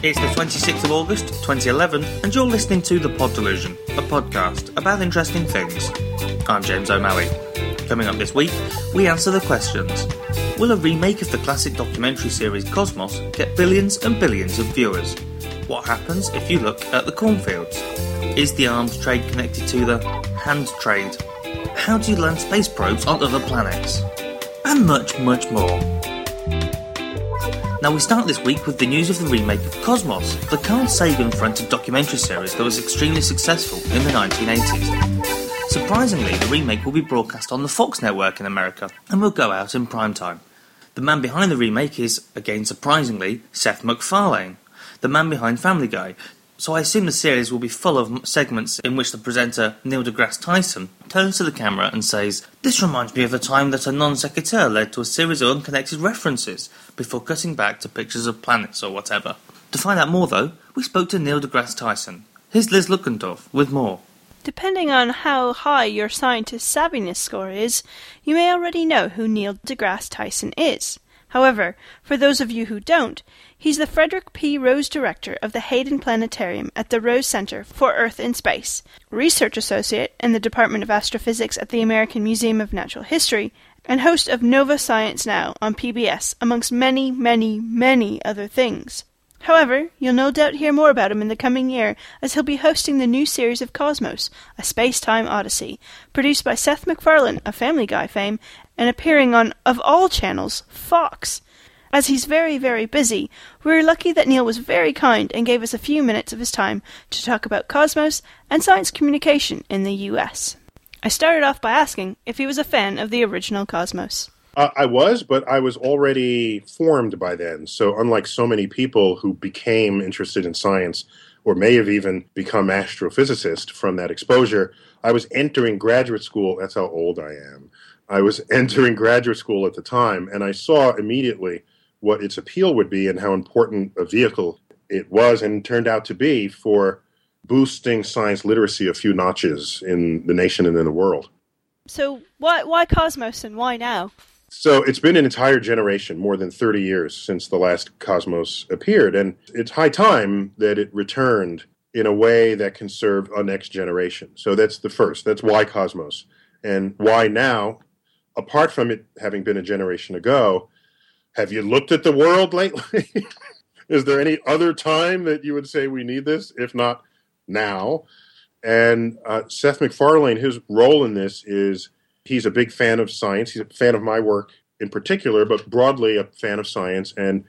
It's the 26th of August, 2011, and you're listening to The Pod Delusion, a podcast about interesting things. I'm James O'Malley. Coming up this week, we answer the questions. Will a remake of the classic documentary series Cosmos get billions and billions of viewers? What happens if you look at the cornfields? Is the arms trade connected to the hand trade? How do you land space probes on other planets? And much, much more. Now we start this week with the news of the remake of Cosmos, the Carl Sagan-fronted documentary series that was extremely successful in the 1980s. Surprisingly, the remake will be broadcast on the Fox network in America and will go out in primetime. The man behind the remake is, again surprisingly, Seth MacFarlane, the man behind Family Guy, so I assume the series will be full of segments in which the presenter, Neil deGrasse Tyson, turns to the camera and says, "This reminds me of the time that a non sequitur led to a series of unconnected references," before cutting back to pictures of planets or whatever. To find out more though, we spoke to Neil deGrasse Tyson. Here's Liz Luckendorf with more. Depending on how high your scientist savviness score is, you may already know who Neil deGrasse Tyson is. However, for those of you who don't, he's the Frederick P. Rose Director of the Hayden Planetarium at the Rose Center for Earth and Space, Research Associate in the Department of Astrophysics at the American Museum of Natural History, and host of Nova Science Now on PBS, amongst many, many, many other things. However, you'll no doubt hear more about him in the coming year, as he'll be hosting the new series of Cosmos, a space-time odyssey, produced by Seth MacFarlane of Family Guy fame, and appearing on, of all channels, Fox. As he's very, very busy, we're lucky that Neil was very kind and gave us a few minutes of his time to talk about Cosmos and science communication in the US. I started off by asking if he was a fan of the original Cosmos. I was, but I was already formed by then. So unlike so many people who became interested in science or may have even become astrophysicists from that exposure, I was entering graduate school. That's how old I am. I was entering graduate school at the time, and I saw immediately what its appeal would be and how important a vehicle it was and turned out to be for boosting science literacy a few notches in the nation and in the world. So why Cosmos and why now? So it's been an entire generation, more than 30 years since the last Cosmos appeared, and it's high time that it returned in a way that can serve a next generation. So that's the first. That's why Cosmos. And why now? Apart from it having been a generation ago, have you looked at the world lately? Is there any other time that you would say we need this, if not now? And Seth MacFarlane, his role in this is he's a big fan of science. He's a fan of my work in particular, but broadly a fan of science. And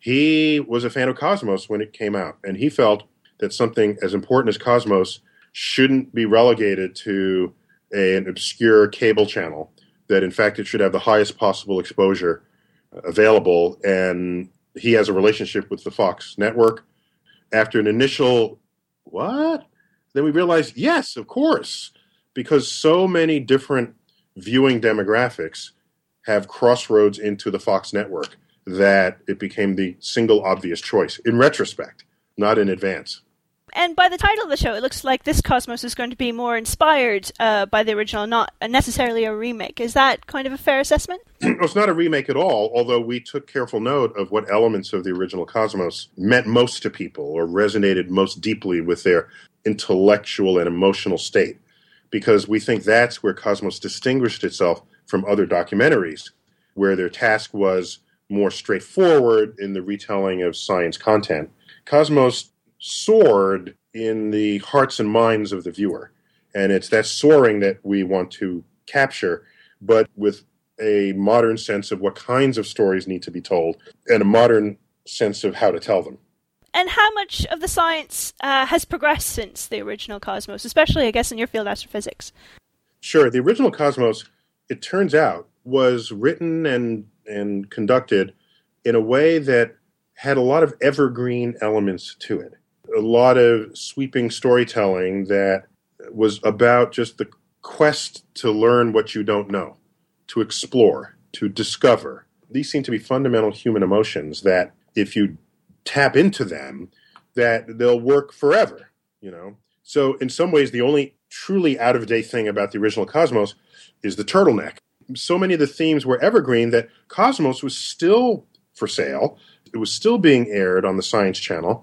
he was a fan of Cosmos when it came out. And he felt that something as important as Cosmos shouldn't be relegated to an obscure cable channel, that in fact it should have the highest possible exposure available. And he has a relationship with the Fox network. After an initial, what? Then we realized, yes, of course, because so many different viewing demographics have crossroads into the Fox network that it became the single obvious choice, in retrospect, not in advance. And by the title of the show, it looks like this Cosmos is going to be more inspired by the original, not necessarily a remake. Is that kind of a fair assessment? It's not a remake at all, although we took careful note of what elements of the original Cosmos meant most to people or resonated most deeply with their intellectual and emotional state, because we think that's where Cosmos distinguished itself from other documentaries, where their task was more straightforward in the retelling of science content. Cosmos soared in the hearts and minds of the viewer. And it's that soaring that we want to capture, but with a modern sense of what kinds of stories need to be told and a modern sense of how to tell them. And how much of the science has progressed since the original Cosmos, especially, I guess, in your field, astrophysics? Sure. The original Cosmos, it turns out, was written and conducted in a way that had a lot of evergreen elements to it. A lot of sweeping storytelling that was about just the quest to learn what you don't know, to explore, to discover. These seem to be fundamental human emotions that if you tap into them, that they'll work forever, you know. So in some ways, the only truly out-of-date thing about the original Cosmos is the turtleneck. So many of the themes were evergreen that Cosmos was still for sale. It was still being aired on the Science Channel.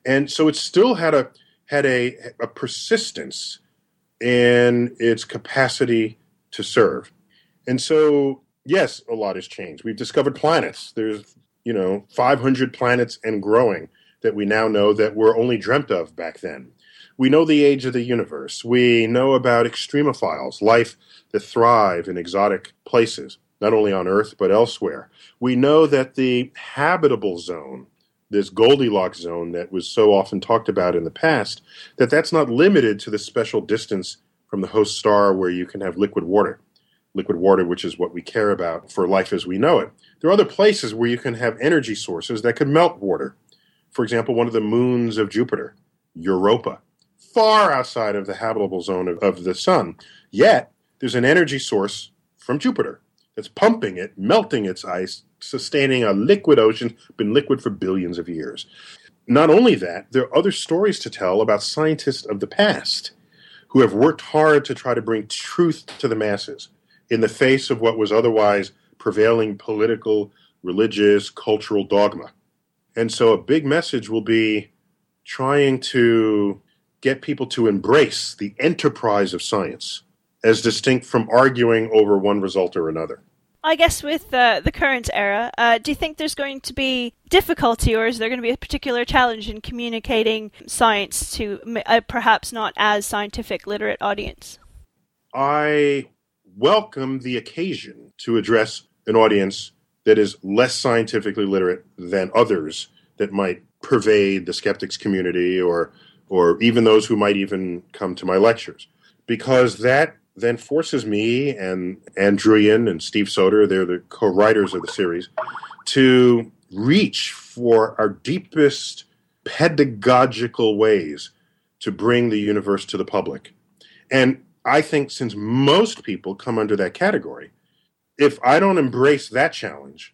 And so it still had a persistence in its capacity to serve. And so, yes, a lot has changed. We've discovered planets. There's, 500 planets and growing that we now know that were only dreamt of back then. We know the age of the universe. We know about extremophiles, life that thrive in exotic places, not only on Earth but elsewhere. We know that the habitable zone, this Goldilocks zone that was so often talked about in the past, that's not limited to the special distance from the host star where you can have liquid water, which is what we care about for life as we know it. There are other places where you can have energy sources that can melt water. For example, one of the moons of Jupiter, Europa, far outside of the habitable zone of the sun. Yet, there's an energy source from Jupiter that's pumping it, melting its ice, sustaining a liquid ocean, been liquid for billions of years. Not only that, there are other stories to tell about scientists of the past who have worked hard to try to bring truth to the masses in the face of what was otherwise prevailing political, religious, cultural dogma. And so a big message will be trying to get people to embrace the enterprise of science as distinct from arguing over one result or another. I guess with the current era, do you think there's going to be difficulty, or is there going to be a particular challenge in communicating science to a perhaps not as scientific literate audience? I welcome the occasion to address an audience that is less scientifically literate than others that might pervade the skeptics community or even those who might even come to my lectures, because that then forces me and Andrew Druyan and Steve Soter, they're the co-writers of the series, to reach for our deepest pedagogical ways to bring the universe to the public. And I think since most people come under that category, if I don't embrace that challenge,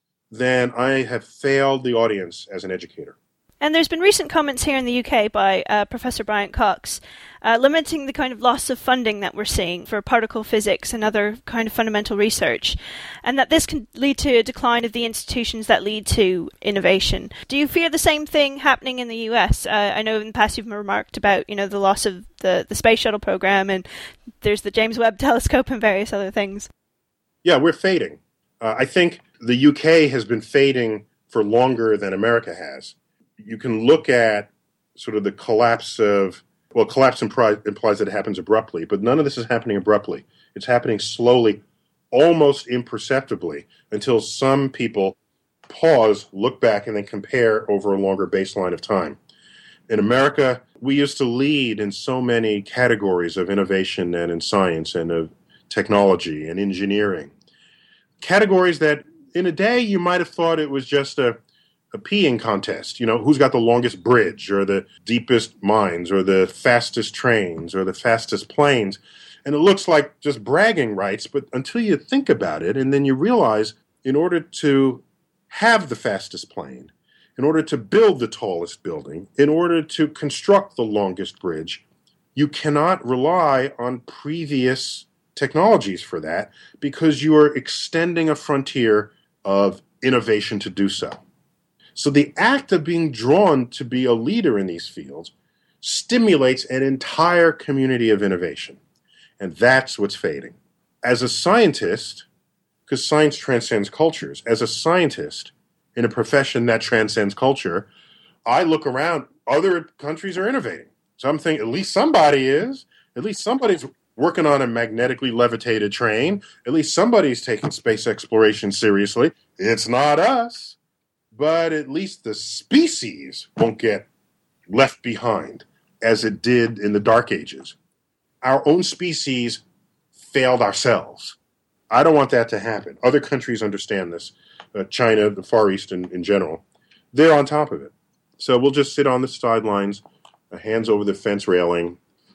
then I have failed the audience as an educator. And there's been recent comments here in the UK by Professor Bryant Cox lamenting the kind of loss of funding that we're seeing for particle physics and other kind of fundamental research, and that this can lead to a decline of the institutions that lead to innovation. Do you fear the same thing happening in the US? I know in the past you've remarked about, the loss of the Space Shuttle program, and there's the James Webb Telescope and various other things. Yeah, we're fading. I think the UK has been fading for longer than America has. You can look at sort of the collapse collapse implies that it happens abruptly, but none of this is happening abruptly. It's happening slowly, almost imperceptibly, until some people pause, look back, and then compare over a longer baseline of time. In America, we used to lead in so many categories of innovation and in science and of technology and engineering. Categories that in a day you might have thought it was just a peeing contest, who's got the longest bridge or the deepest mines or the fastest trains or the fastest planes. And it looks like just bragging rights, but until you think about it and then you realize in order to have the fastest plane, in order to build the tallest building, in order to construct the longest bridge, you cannot rely on previous technologies for that because you are extending a frontier of innovation to do so. So the act of being drawn to be a leader in these fields stimulates an entire community of innovation. And that's what's fading. As a scientist, because science transcends cultures, as a scientist in a profession that transcends culture, I look around, other countries are innovating. So I'm thinking, at least somebody is. At least somebody's working on a magnetically levitated train. At least somebody's taking space exploration seriously. It's not us. But at least the species won't get left behind as it did in the Dark Ages. Our own species failed ourselves. I don't want that to happen. Other countries understand this. China, the Far East in general. They're on top of it. So we'll just sit on the sidelines, hands over the fence railing,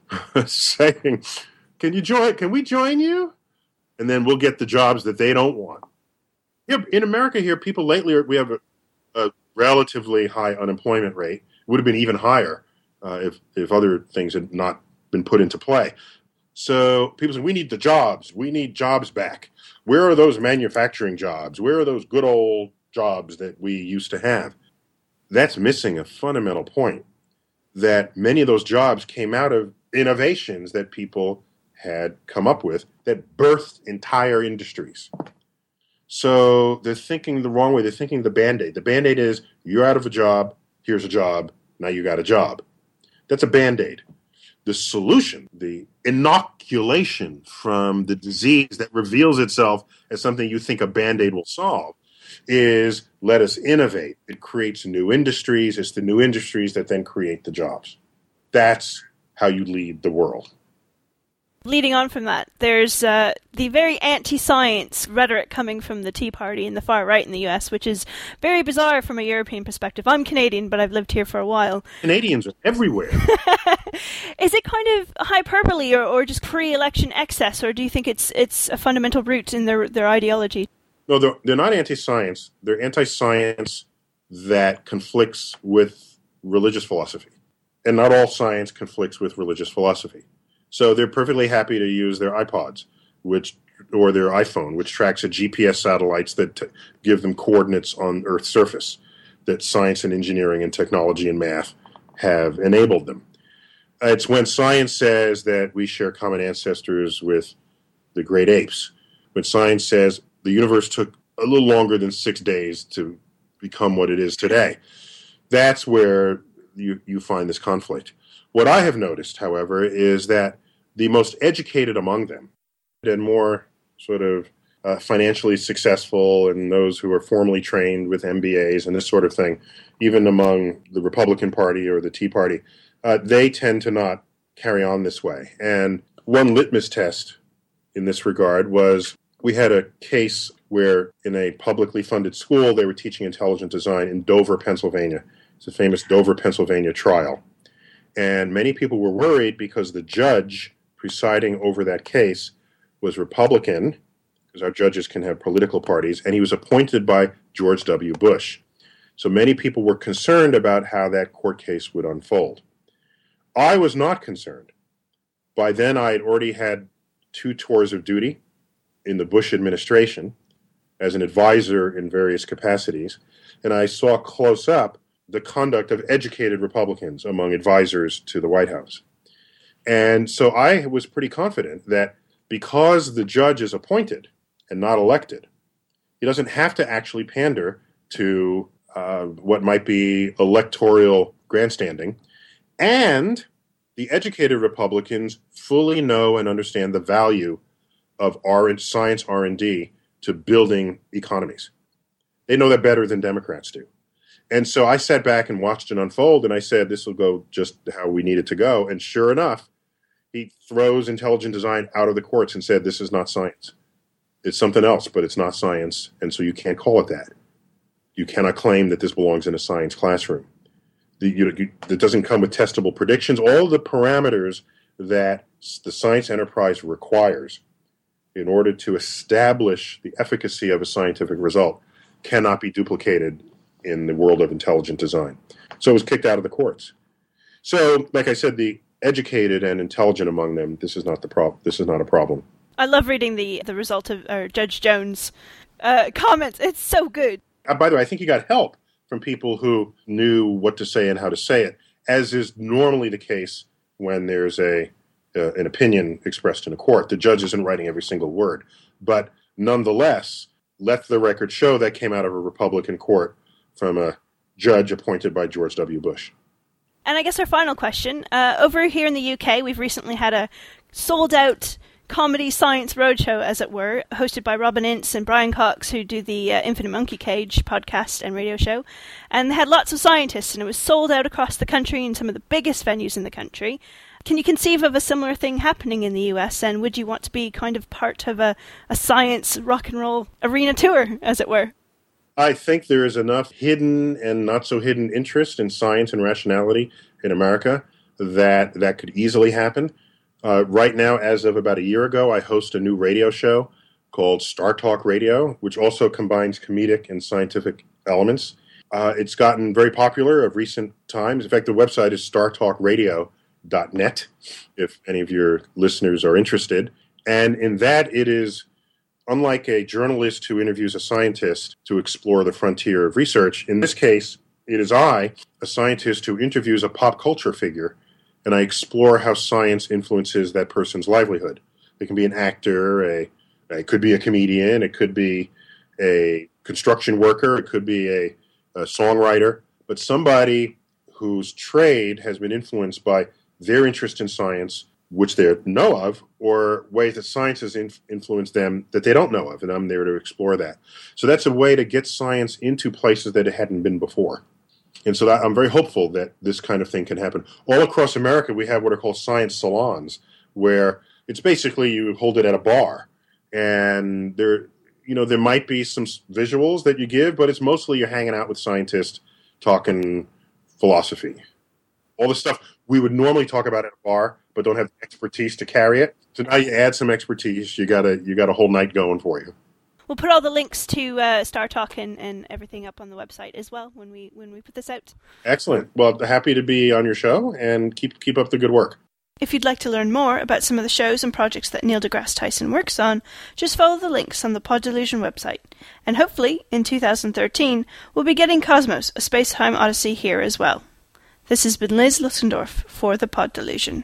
saying, can we join you? And then we'll get the jobs that they don't want. Yeah, in America here, people lately, we have a relatively high unemployment rate. It would have been even higher if other things had not been put into play. So people say, we need the jobs. We need jobs back. Where are those manufacturing jobs? Where are those good old jobs that we used to have? that's missing a fundamental point, that many of those jobs came out of innovations that people had come up with that birthed entire industries. So they're thinking the wrong way. They're thinking the Band-Aid. The Band-Aid is, you're out of a job, here's a job, now you got a job. That's a Band-Aid. The solution, the inoculation from the disease that reveals itself as something you think a Band-Aid will solve, is let us innovate. It creates new industries. It's the new industries that then create the jobs. That's how you lead the world. Leading on from that, there's the very anti-science rhetoric coming from the Tea Party and the far right in the US, which is very bizarre from a European perspective. I'm Canadian, but I've lived here for a while. Canadians are everywhere. Is it kind of hyperbole or just pre-election excess, or do you think it's a fundamental root in their ideology? No, they're not anti-science. They're anti-science that conflicts with religious philosophy. And not all science conflicts with religious philosophy. So they're perfectly happy to use their iPods, or their iPhone, which tracks a GPS satellites that give them coordinates on Earth's surface that science and engineering and technology and math have enabled them. It's when science says that we share common ancestors with the great apes, when science says the universe took a little longer than 6 days to become what it is today, that's where you find this conflict. What I have noticed, however, is that the most educated among them and more sort of financially successful and those who are formally trained with MBAs and this sort of thing, even among the Republican Party or the Tea Party, they tend to not carry on this way. And one litmus test in this regard was we had a case where in a publicly funded school they were teaching intelligent design in Dover, Pennsylvania. It's a famous Dover, Pennsylvania trial. And many people were worried because the judge presiding over that case was Republican, because our judges can have political parties, and he was appointed by George W. Bush. So many people were concerned about how that court case would unfold. I was not concerned. By then, I had already had 2 tours of duty in the Bush administration as an advisor in various capacities, and I saw close up the conduct of educated Republicans among advisors to the White House. And so I was pretty confident that because the judge is appointed and not elected, he doesn't have to actually pander to what might be electoral grandstanding. And the educated Republicans fully know and understand the value of science R&D to building economies. They know that better than Democrats do. And so I sat back and watched it unfold, and I said, this will go just how we need it to go. And sure enough, he throws intelligent design out of the courts and said, this is not science. It's something else, but it's not science, and so you can't call it that. You cannot claim that this belongs in a science classroom. It doesn't come with testable predictions. All the parameters that the science enterprise requires in order to establish the efficacy of a scientific result cannot be duplicated in the world of intelligent design. So it was kicked out of the courts. So, like I said, the educated and intelligent among them, this is not the problem. This is not a problem. I love reading the result of Judge Jones' comments. It's so good. By the way, I think he got help from people who knew what to say and how to say it, as is normally the case when there's an opinion expressed in a court. The judge isn't writing every single word. But nonetheless, let the record show that came out of a Republican court from a judge appointed by George W. Bush. And I guess our final question, over here in the UK, we've recently had a sold-out comedy science roadshow, as it were, hosted by Robin Ince and Brian Cox, who do the Infinite Monkey Cage podcast and radio show. And they had lots of scientists, and it was sold out across the country in some of the biggest venues in the country. Can you conceive of a similar thing happening in the US, and would you want to be kind of part of a science rock and roll arena tour, as it were? I think there is enough hidden and not so hidden interest in science and rationality in America that could easily happen. Right now, as of about a year ago, I host a new radio show called Star Talk Radio, which also combines comedic and scientific elements. It's gotten very popular of recent times. In fact, the website is startalkradio.net, if any of your listeners are interested. And in that, it is, unlike a journalist who interviews a scientist to explore the frontier of research, in this case, It is I, a scientist who interviews a pop culture figure, and I explore how science influences that person's livelihood. It can be an actor, it could be a comedian, it could be a construction worker, it could be a songwriter, but somebody whose trade has been influenced by their interest in science, which they know of, or ways that science has influenced them that they don't know of, and I'm there to explore that. So that's a way to get science into places that it hadn't been before. And so I'm very hopeful that this kind of thing can happen. All across America, we have what are called science salons, where it's basically you hold it at a bar, and there might be some visuals that you give, but it's mostly you're hanging out with scientists talking philosophy. All the stuff we would normally talk about at a bar, but don't have the expertise to carry it. So now you add some expertise, you got a whole night going for you. We'll put all the links to Star Talk and everything up on the website as well when we put this out. Excellent. Well, happy to be on your show, and keep up the good work. If you'd like to learn more about some of the shows and projects that Neil deGrasse Tyson works on, just follow the links on the Pod Delusion website. And hopefully, in 2013, we'll be getting Cosmos, A Space-Time Odyssey here as well. This has been Liz Lutzendorf for the Pod Delusion.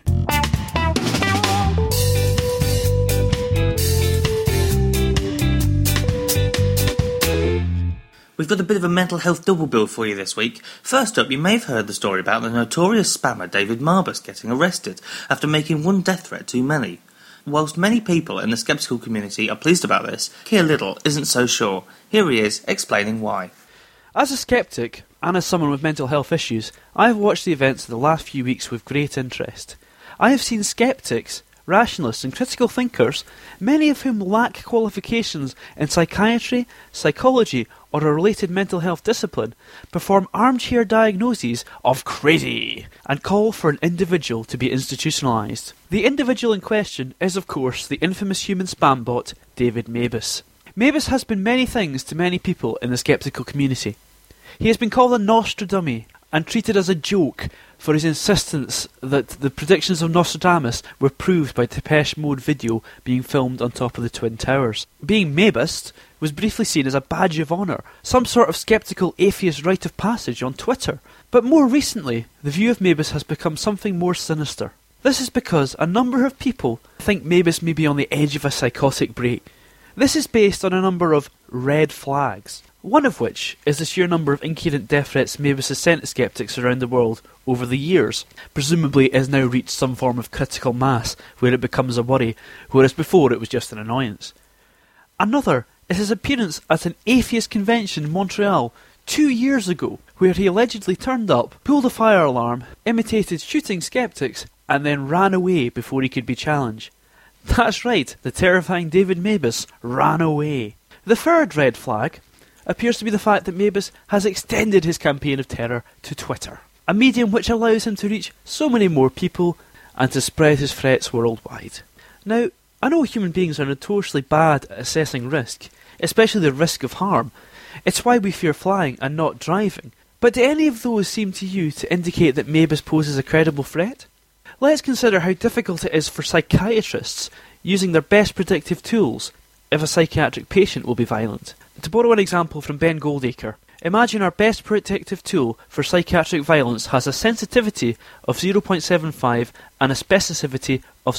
We've got a bit of a mental health double bill for you this week. First up, you may have heard the story about the notorious spammer David Marbus getting arrested after making one death threat too many. Whilst many people in the skeptical community are pleased about this, Keir Liddle isn't so sure. Here he is, explaining why. As a skeptic, and as someone with mental health issues, I have watched the events of the last few weeks with great interest. I have seen skeptics, rationalists and critical thinkers, many of whom lack qualifications in psychiatry, psychology or a related mental health discipline, perform armchair diagnoses of crazy and call for an individual to be institutionalised. The individual in question is, of course, the infamous human spam bot, David Mabus. Mabus has been many things to many people in the skeptical community. He has been called a Nostradummy and treated as a joke for his insistence that the predictions of Nostradamus were proved by Depeche Mode video being filmed on top of the Twin Towers. Being Mabus was briefly seen as a badge of honour, some sort of sceptical atheist rite of passage on Twitter. But more recently, the view of Mabus has become something more sinister. This is because a number of people think Mabus may be on the edge of a psychotic break. This is based on a number of red flags, one of which is the sheer number of incoherent death threats Mabus has sent to skeptics around the world over the years. Presumably it has now reached some form of critical mass where it becomes a worry, whereas before it was just an annoyance. Another is his appearance at an atheist convention in Montreal 2 years ago, where he allegedly turned up, pulled a fire alarm, imitated shooting skeptics, and then ran away before he could be challenged. That's right, the terrifying David Mabus ran away. The third red flag appears to be the fact that Mabus has extended his campaign of terror to Twitter, a medium which allows him to reach so many more people and to spread his threats worldwide. Now, I know human beings are notoriously bad at assessing risk, especially the risk of harm. It's why we fear flying and not driving. But do any of those seem to you to indicate that Mabus poses a credible threat? Let's consider how difficult it is for psychiatrists using their best predictive tools if a psychiatric patient will be violent. To borrow an example from Ben Goldacre, imagine our best predictive tool for psychiatric violence has a sensitivity of 0.75 and a specificity of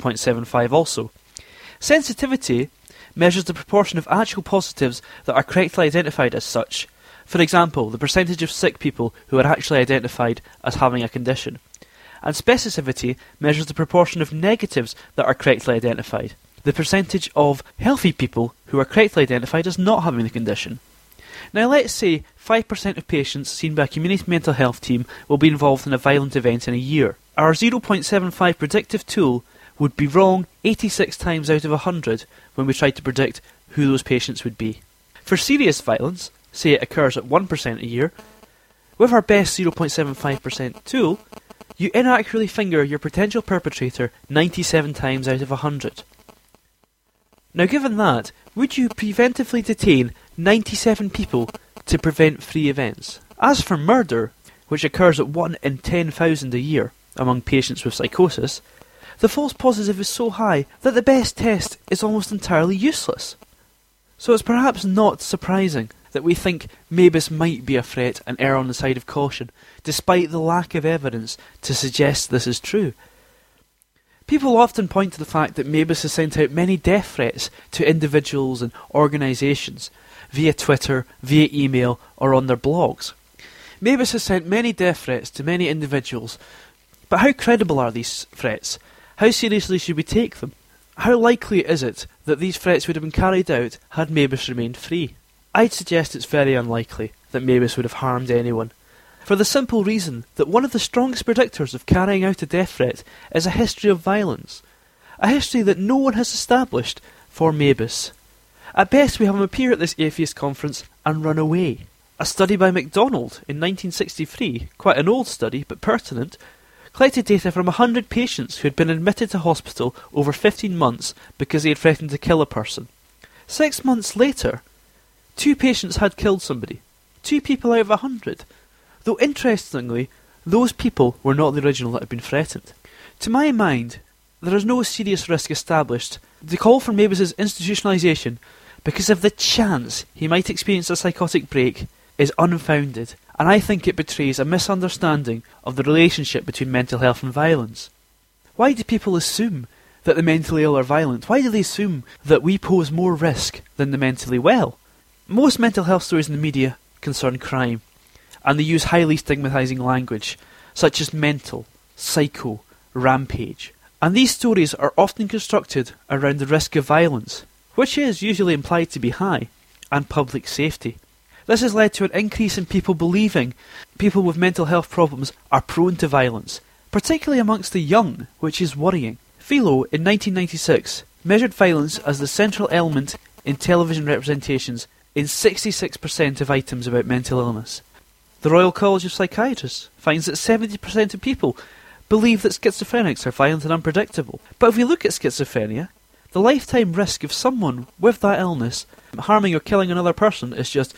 0.75 also. Sensitivity measures the proportion of actual positives that are correctly identified as such. For example, the percentage of sick people who are actually identified as having a condition. And specificity measures the proportion of negatives that are correctly identified, the percentage of healthy people who are correctly identified as not having the condition. Now let's say 5% of patients seen by a community mental health team will be involved in a violent event in a year. Our 0.75 predictive tool would be wrong 86 times out of 100 when we tried to predict who those patients would be. For serious violence, say it occurs at 1% a year, with our best 0.75% tool, you inaccurately finger your potential perpetrator 97 times out of 100. Now given that, would you preventively detain 97 people to prevent 3 events? As for murder, which occurs at 1 in 10,000 a year among patients with psychosis, the false positive is so high that the best test is almost entirely useless. So it's perhaps not surprising that we think Mavis might be a threat and err on the side of caution, despite the lack of evidence to suggest this is true. People often point to the fact that Mavis has sent out many death threats to individuals and organisations, via Twitter, via email, or on their blogs. Mavis has sent many death threats to many individuals, but how credible are these threats? How seriously should we take them? How likely is it that these threats would have been carried out had Mavis remained free? I'd suggest it's very unlikely that Mavis would have harmed anyone, for the simple reason that one of the strongest predictors of carrying out a death threat is a history of violence, a history that no one has established for Mavis. At best we have him appear at this atheist conference and run away. A study by MacDonald in 1963, quite an old study but pertinent, collected data from 100 patients who had been admitted to hospital over 15 months because they had threatened to kill a person. 6 months later, 2 patients had killed somebody. 2 people out of 100. Though interestingly, those people were not the original that had been threatened. To my mind, there is no serious risk established to call for Mavis's institutionalisation because of the chance he might experience a psychotic break is unfounded, and I think it betrays a misunderstanding of the relationship between mental health and violence. Why do people assume that the mentally ill are violent? Why do they assume that we pose more risk than the mentally well? Most mental health stories in the media concern crime, and they use highly stigmatising language, such as mental, psycho, rampage. And these stories are often constructed around the risk of violence, which is usually implied to be high, and public safety. This has led to an increase in people believing people with mental health problems are prone to violence, particularly amongst the young, which is worrying. Philo, in 1996, measured violence as the central element in television representations in 66% of items about mental illness. The Royal College of Psychiatrists finds that 70% of people believe that schizophrenics are violent and unpredictable. But if we look at schizophrenia, the lifetime risk of someone with that illness harming or killing another person is just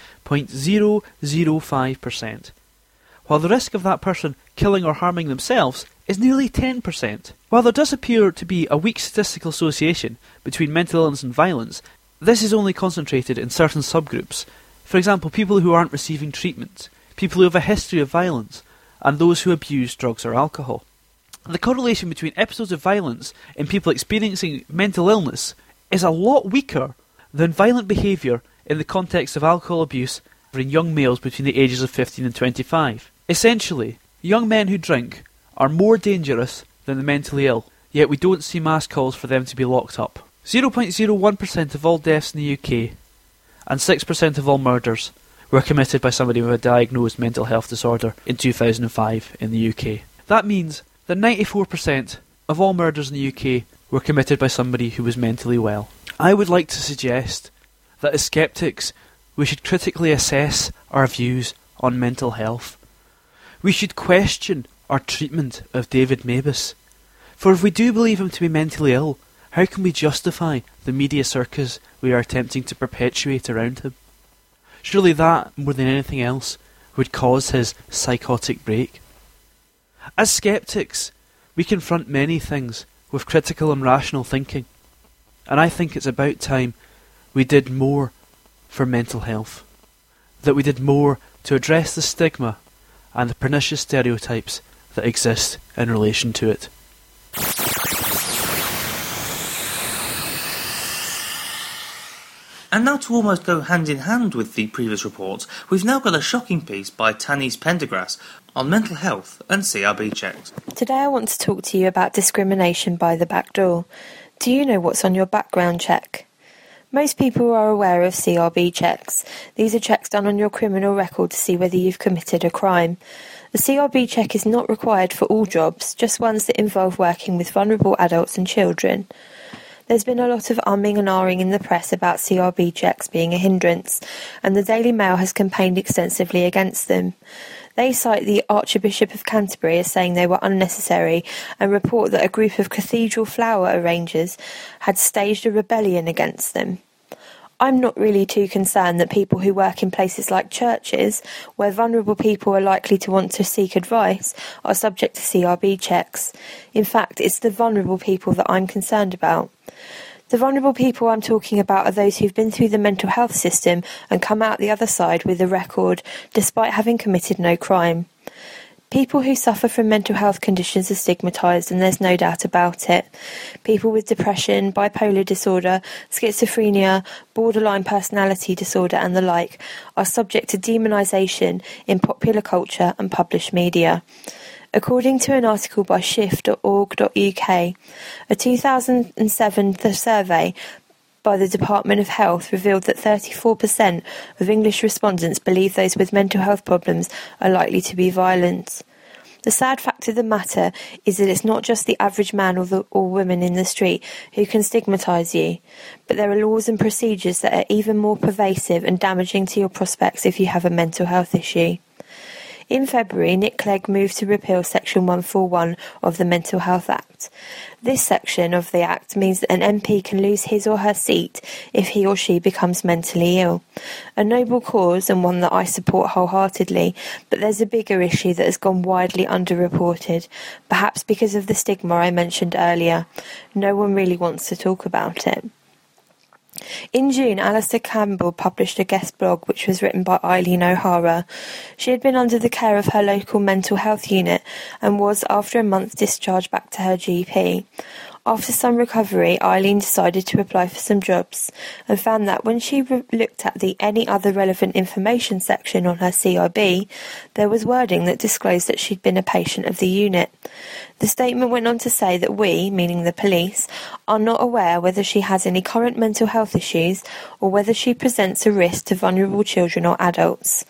0.005%, while the risk of that person killing or harming themselves is nearly 10%. While there does appear to be a weak statistical association between mental illness and violence, this is only concentrated in certain subgroups. For example, people who aren't receiving treatment, people who have a history of violence, and those who abuse drugs or alcohol. The correlation between episodes of violence in people experiencing mental illness is a lot weaker than violent behaviour in the context of alcohol abuse in young males between the ages of 15 and 25. Essentially, young men who drink are more dangerous than the mentally ill, yet we don't see mass calls for them to be locked up. 0.01% of all deaths in the UK and 6% of all murders were committed by somebody with a diagnosed mental health disorder in 2005 in the UK. That means that 94% of all murders in the UK were committed by somebody who was mentally well. I would like to suggest that as skeptics, we should critically assess our views on mental health. We should question our treatment of David Mavis. For if we do believe him to be mentally ill, how can we justify the media circus we are attempting to perpetuate around him? Surely that, more than anything else, would cause his psychotic break. As skeptics, we confront many things with critical and rational thinking, and I think it's about time we did more for mental health, that we did more to address the stigma and the pernicious stereotypes that exist in relation to it. And now to almost go hand in hand with the previous reports, we've now got a shocking piece by Tanis Pendergrass on mental health and CRB checks. Today I want to talk to you about discrimination by the back door. Do you know what's on your background check? Most people are aware of CRB checks. These are checks done on your criminal record to see whether you've committed a crime. A CRB check is not required for all jobs, just ones that involve working with vulnerable adults and children. There's been a lot of umming and ahhing in the press about CRB checks being a hindrance, and the Daily Mail has campaigned extensively against them. They cite the Archbishop of Canterbury as saying they were unnecessary and report that a group of cathedral flower arrangers had staged a rebellion against them. I'm not really too concerned that people who work in places like churches, where vulnerable people are likely to want to seek advice, are subject to CRB checks. In fact, it's the vulnerable people that I'm concerned about. The vulnerable people I'm talking about are those who've been through the mental health system and come out the other side with a record despite having committed no crime. People who suffer from mental health conditions are stigmatised, and there's no doubt about it. People with depression, bipolar disorder, schizophrenia, borderline personality disorder and the like are subject to demonisation in popular culture and published media. According to an article by shift.org.uk, a 2007 survey by the Department of Health revealed that 34% of English respondents believe those with mental health problems are likely to be violent. The sad fact of the matter is that it's not just the average man or woman in the street who can stigmatise you, but there are laws and procedures that are even more pervasive and damaging to your prospects if you have a mental health issue. In February, Nick Clegg moved to repeal Section 141 of the Mental Health Act. This section of the Act means that an MP can lose his or her seat if he or she becomes mentally ill. A noble cause and one that I support wholeheartedly, but there's a bigger issue that has gone widely underreported, perhaps because of the stigma I mentioned earlier. No one really wants to talk about it. In June, Alistair Campbell published a guest blog which was written by Eileen O'Hara. She had been under the care of her local mental health unit and was, after a month, discharged back to her GP. After some recovery, Eileen decided to apply for some jobs and found that when she looked at the Any Other Relevant Information section on her CRB, there was wording that disclosed that she'd been a patient of the unit. The statement went on to say that we, meaning the police, are not aware whether she has any current mental health issues or whether she presents a risk to vulnerable children or adults.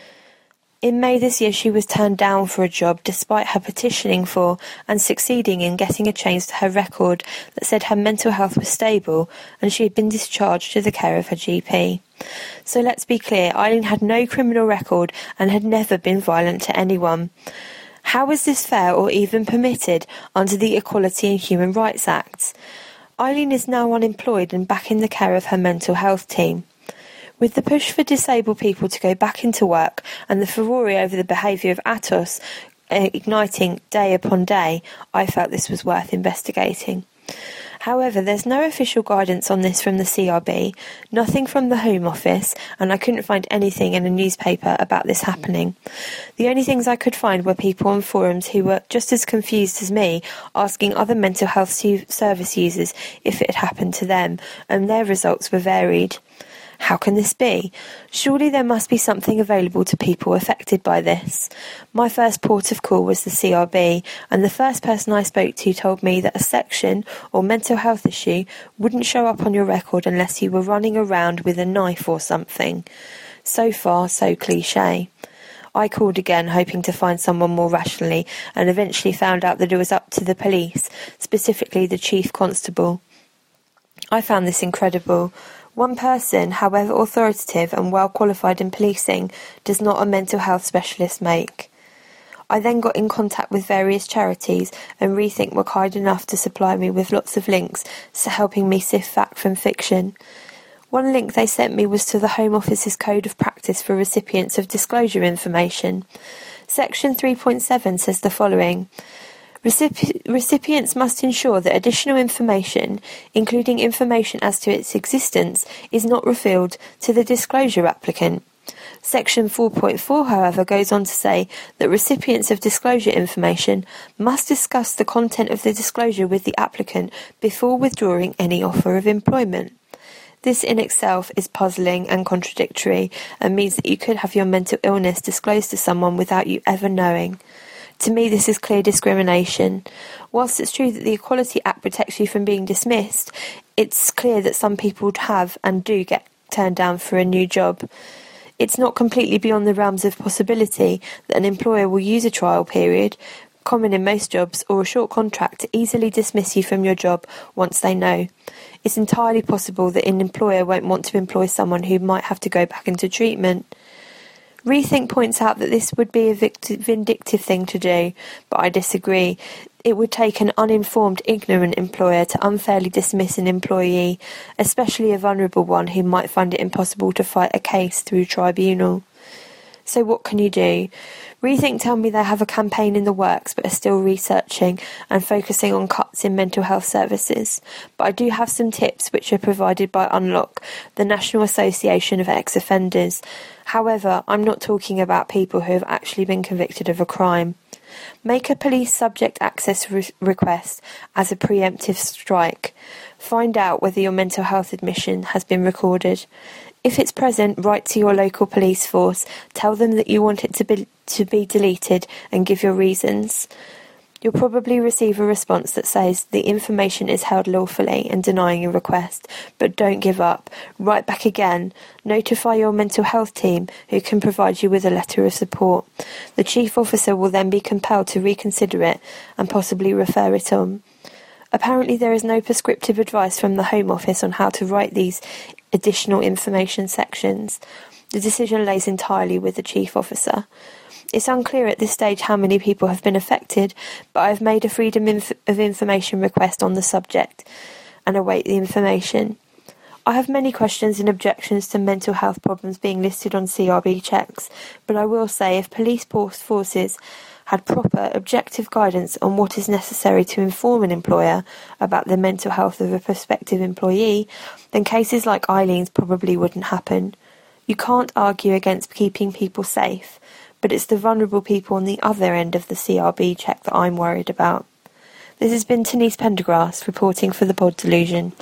In May this year, she was turned down for a job despite her petitioning for and succeeding in getting a change to her record that said her mental health was stable and she had been discharged to the care of her GP. So let's be clear, Eileen had no criminal record and had never been violent to anyone. How is this fair or even permitted under the Equality and Human Rights Act? Eileen is now unemployed and back in the care of her mental health team. With the push for disabled people to go back into work and the furore over the behaviour of Atos igniting day upon day, I felt this was worth investigating. However, there's no official guidance on this from the CRB, nothing from the Home Office, and I couldn't find anything in a newspaper about this happening. The only things I could find were people on forums who were just as confused as me, asking other mental health service users if it had happened to them, and their results were varied. How can this be? Surely there must be something available to people affected by this. My first port of call was the CRB, and the first person I spoke to told me that a section or mental health issue wouldn't show up on your record unless you were running around with a knife or something. So far, so cliché. I called again, hoping to find someone more rationally, and eventually found out that it was up to the police, specifically the Chief Constable. I found this incredible. One person, however authoritative and well qualified in policing, does not a mental health specialist make. I then got in contact with various charities, and Rethink were kind enough to supply me with lots of links, helping me sift fact from fiction. One link they sent me was to the Home Office's Code of Practice for Recipients of Disclosure Information. Section 3.7 says the following: Recipients must ensure that additional information, including information as to its existence, is not revealed to the disclosure applicant. Section 4.4, however, goes on to say that recipients of disclosure information must discuss the content of the disclosure with the applicant before withdrawing any offer of employment. This in itself is puzzling and contradictory, and means that you could have your mental illness disclosed to someone without you ever knowing. To me, this is clear discrimination. Whilst it's true that the Equality Act protects you from being dismissed, it's clear that some people have and do get turned down for a new job. It's not completely beyond the realms of possibility that an employer will use a trial period, common in most jobs, or a short contract to easily dismiss you from your job once they know. It's entirely possible that an employer won't want to employ someone who might have to go back into treatment. Rethink points out that this would be a vindictive thing to do, but I disagree. It would take an uninformed, ignorant employer to unfairly dismiss an employee, especially a vulnerable one who might find it impossible to fight a case through tribunal. So what can you do? Rethink tell me they have a campaign in the works but are still researching and focusing on cuts in mental health services. But I do have some tips which are provided by Unlock, the National Association of Ex-Offenders. However, I'm not talking about people who have actually been convicted of a crime. Make a police subject access request as a preemptive strike. Find out whether your mental health admission has been recorded. If it's present, write to your local police force, tell them that you want it to be deleted and give your reasons. You'll probably receive a response that says the information is held lawfully and denying your request, but don't give up. Write back again. Notify your mental health team who can provide you with a letter of support. The chief officer will then be compelled to reconsider it and possibly refer it on. Apparently there is no prescriptive advice from the Home Office on how to write these additional information sections. The decision lays entirely with the chief officer. It's unclear at this stage how many people have been affected, but I've made a freedom of information request on the subject and await the information. I have many questions and objections to mental health problems being listed on CRB checks, but I will say if police forces had proper, objective guidance on what is necessary to inform an employer about the mental health of a prospective employee, then cases like Eileen's probably wouldn't happen. You can't argue against keeping people safe, but it's the vulnerable people on the other end of the CRB check that I'm worried about. This has been Denise Pendergrass reporting for the Pod Delusion.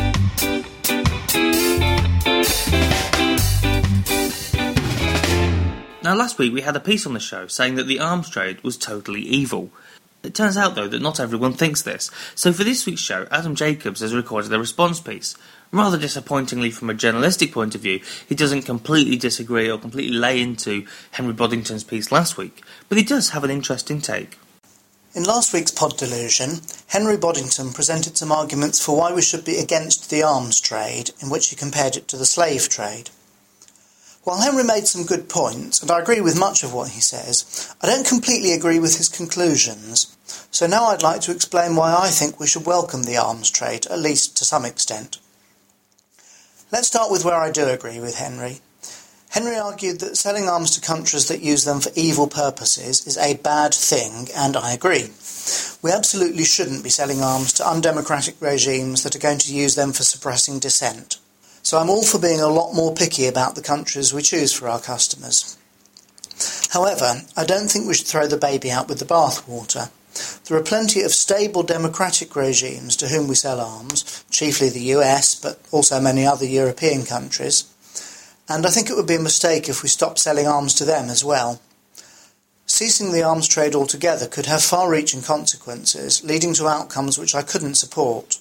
Now, last week we had a piece on the show saying that the arms trade was totally evil. It turns out, though, that not everyone thinks this. So for this week's show, Adam Jacobs has recorded a response piece. Rather disappointingly from a journalistic point of view, he doesn't completely disagree or completely lay into Henry Boddington's piece last week, but he does have an interesting take. In last week's Pod Delusion, Henry Boddington presented some arguments for why we should be against the arms trade, in which he compared it to the slave trade. While Henry made some good points, and I agree with much of what he says, I don't completely agree with his conclusions. So now I'd like to explain why I think we should welcome the arms trade, at least to some extent. Let's start with where I do agree with Henry. Henry argued that selling arms to countries that use them for evil purposes is a bad thing, and I agree. We absolutely shouldn't be selling arms to undemocratic regimes that are going to use them for suppressing dissent. So I'm all for being a lot more picky about the countries we choose for our customers. However, I don't think we should throw the baby out with the bathwater. There are plenty of stable democratic regimes to whom we sell arms, chiefly the US, but also many other European countries, and I think it would be a mistake if we stopped selling arms to them as well. Ceasing the arms trade altogether could have far-reaching consequences, leading to outcomes which I couldn't support.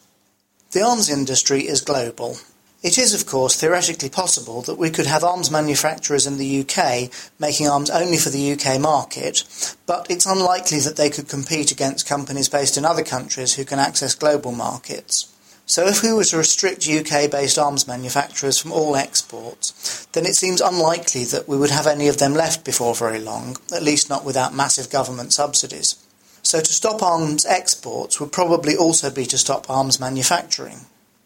The arms industry is global. It is, of course, theoretically possible that we could have arms manufacturers in the UK making arms only for the UK market, but it's unlikely that they could compete against companies based in other countries who can access global markets. So if we were to restrict UK-based arms manufacturers from all exports, then it seems unlikely that we would have any of them left before very long, at least not without massive government subsidies. So to stop arms exports would probably also be to stop arms manufacturing.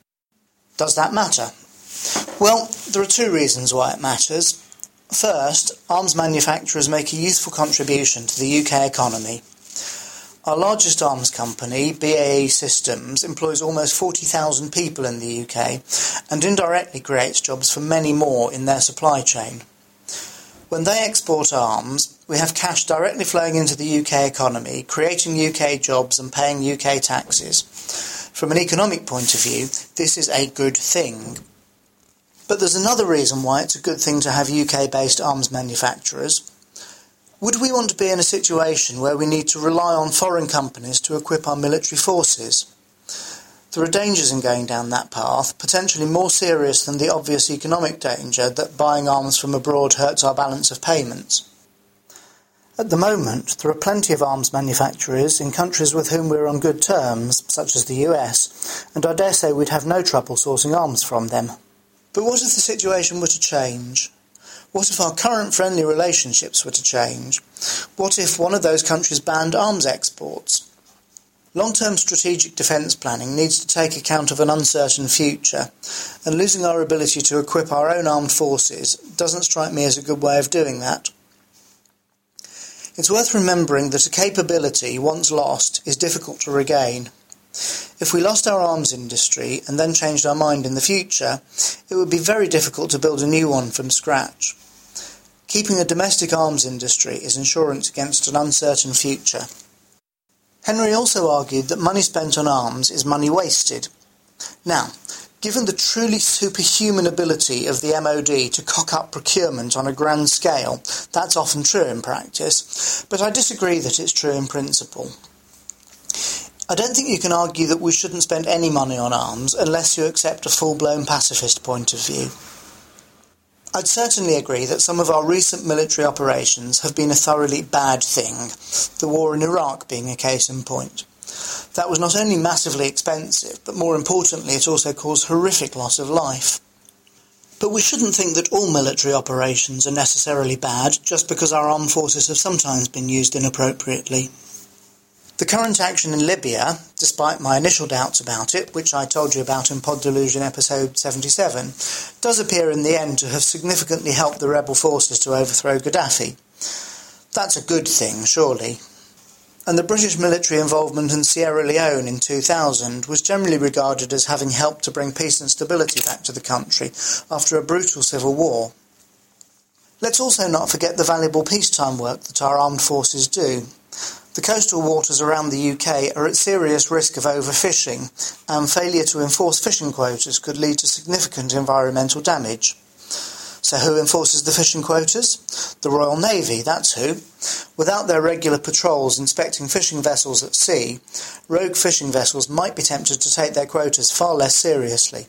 Does that matter? Well, there are two reasons why it matters. First, arms manufacturers make a useful contribution to the UK economy. Our largest arms company, BAE Systems, employs almost 40,000 people in the UK and indirectly creates jobs for many more in their supply chain. When they export arms, we have cash directly flowing into the UK economy, creating UK jobs and paying UK taxes. From an economic point of view, this is a good thing. But there's another reason why it's a good thing to have UK-based arms manufacturers. Would we want to be in a situation where we need to rely on foreign companies to equip our military forces? There are dangers in going down that path, potentially more serious than the obvious economic danger that buying arms from abroad hurts our balance of payments. At the moment, there are plenty of arms manufacturers in countries with whom we're on good terms, such as the US, and I dare say we'd have no trouble sourcing arms from them. But what if the situation were to change? What if our current friendly relationships were to change? What if one of those countries banned arms exports? Long-term strategic defence planning needs to take account of an uncertain future, and losing our ability to equip our own armed forces doesn't strike me as a good way of doing that. It's worth remembering that a capability, once lost, is difficult to regain. If we lost our arms industry and then changed our mind in the future, it would be very difficult to build a new one from scratch. Keeping a domestic arms industry is insurance against an uncertain future. Henry also argued that money spent on arms is money wasted. Now, given the truly superhuman ability of the MOD to cock up procurement on a grand scale, that's often true in practice, but I disagree that it's true in principle. I don't think you can argue that we shouldn't spend any money on arms unless you accept a full-blown pacifist point of view. I'd certainly agree that some of our recent military operations have been a thoroughly bad thing, the war in Iraq being a case in point. That was not only massively expensive, but more importantly it also caused horrific loss of life. But we shouldn't think that all military operations are necessarily bad just because our armed forces have sometimes been used inappropriately. The current action in Libya, despite my initial doubts about it, which I told you about in Pod Delusion episode 77, does appear in the end to have significantly helped the rebel forces to overthrow Gaddafi. That's a good thing, surely. And the British military involvement in Sierra Leone in 2000 was generally regarded as having helped to bring peace and stability back to the country after a brutal civil war. Let's also not forget the valuable peacetime work that our armed forces do. The coastal waters around the UK are at serious risk of overfishing, and failure to enforce fishing quotas could lead to significant environmental damage. So who enforces the fishing quotas? The Royal Navy, that's who. Without their regular patrols inspecting fishing vessels at sea, rogue fishing vessels might be tempted to take their quotas far less seriously.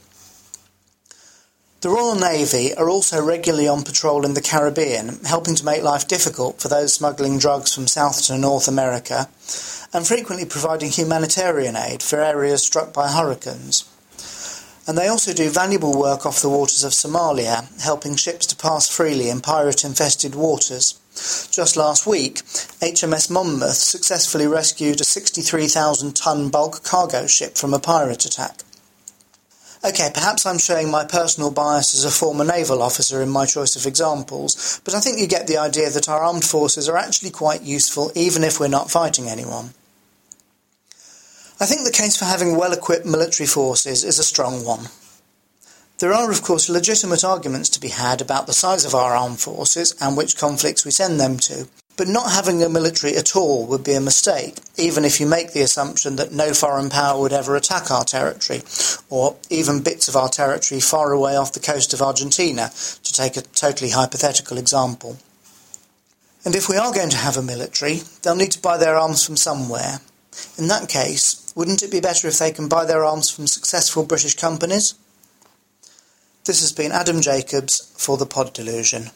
The Royal Navy are also regularly on patrol in the Caribbean, helping to make life difficult for those smuggling drugs from South to North America, and frequently providing humanitarian aid for areas struck by hurricanes. And they also do valuable work off the waters of Somalia, helping ships to pass freely in pirate-infested waters. Just last week, HMS Monmouth successfully rescued a 63,000-ton bulk cargo ship from a pirate attack. OK, perhaps I'm showing my personal bias as a former naval officer in my choice of examples, but I think you get the idea that our armed forces are actually quite useful even if we're not fighting anyone. I think the case for having well-equipped military forces is a strong one. There are, of course, legitimate arguments to be had about the size of our armed forces and which conflicts we send them to, but not having a military at all would be a mistake, even if you make the assumption that no foreign power would ever attack our territory, or even bits of our territory far away off the coast of Argentina, to take a totally hypothetical example. And if we are going to have a military, they'll need to buy their arms from somewhere. In that case, wouldn't it be better if they can buy their arms from successful British companies? This has been Adam Jacobs for the Pod Delusion.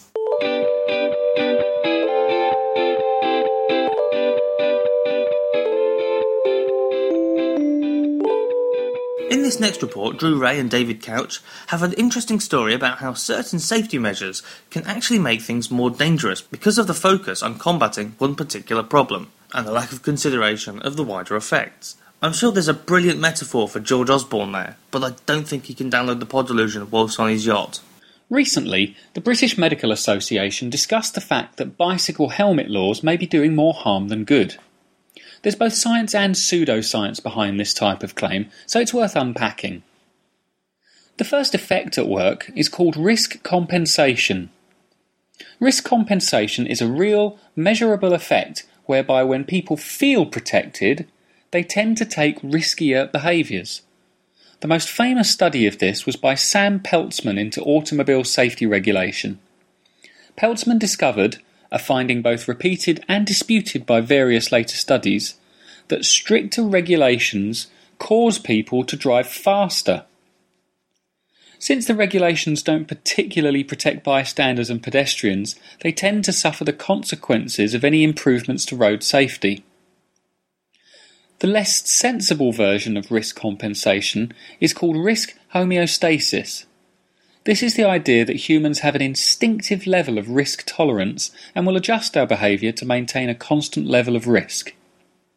In this next report, Drew Ray and David Couch have an interesting story about how certain safety measures can actually make things more dangerous because of the focus on combating one particular problem and the lack of consideration of the wider effects. I'm sure there's a brilliant metaphor for George Osborne there, but I don't think he can download the Pod Delusion whilst on his yacht. Recently, the British Medical Association discussed the fact that bicycle helmet laws may be doing more harm than good. There's both science and pseudoscience behind this type of claim, so it's worth unpacking. The first effect at work is called risk compensation. Risk compensation is a real, measurable effect whereby when people feel protected, they tend to take riskier behaviours. The most famous study of this was by Sam Peltzman into automobile safety regulation. Peltzman discovered, a finding both repeated and disputed by various later studies, that stricter regulations cause people to drive faster. Since the regulations don't particularly protect bystanders and pedestrians, they tend to suffer the consequences of any improvements to road safety. The less sensible version of risk compensation is called risk homeostasis. This is the idea that humans have an instinctive level of risk tolerance and will adjust our behaviour to maintain a constant level of risk.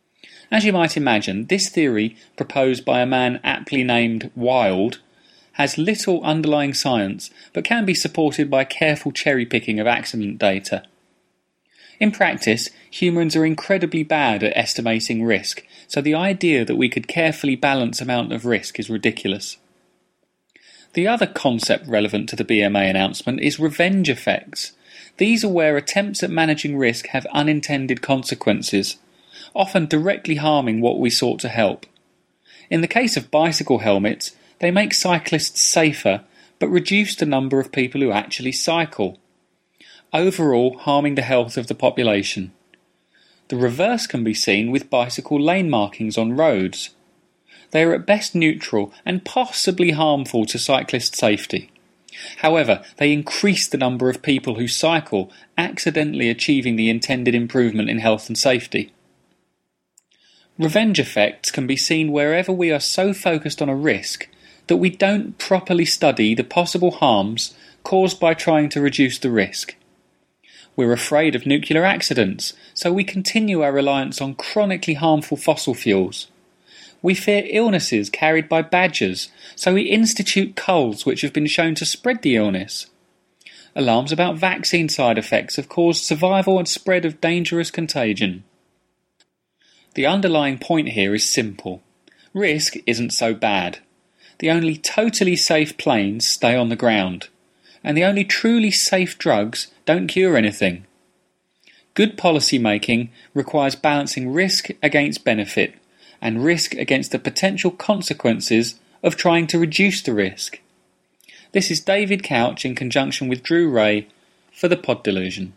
As you might imagine, this theory, proposed by a man aptly named Wild, has little underlying science, but can be supported by careful cherry-picking of accident data. In practice, humans are incredibly bad at estimating risk, so the idea that we could carefully balance amount of risk is ridiculous. The other concept relevant to the BMA announcement is revenge effects. These are where attempts at managing risk have unintended consequences, often directly harming what we sought to help. In the case of bicycle helmets, they make cyclists safer, but reduce the number of people who actually cycle, overall harming the health of the population. The reverse can be seen with bicycle lane markings on roads. They are at best neutral and possibly harmful to cyclist safety. However, they increase the number of people who cycle, accidentally achieving the intended improvement in health and safety. Revenge effects can be seen wherever we are so focused on a risk that we don't properly study the possible harms caused by trying to reduce the risk. We're afraid of nuclear accidents, so we continue our reliance on chronically harmful fossil fuels. We fear illnesses carried by badgers, so we institute culls which have been shown to spread the illness. Alarms about vaccine side effects have caused survival and spread of dangerous contagion. The underlying point here is simple. Risk isn't so bad. The only totally safe planes stay on the ground, and the only truly safe drugs don't cure anything. Good policy making requires balancing risk against benefit, and risk against the potential consequences of trying to reduce the risk. This is David Couch in conjunction with Drew Ray for the Pod Delusion.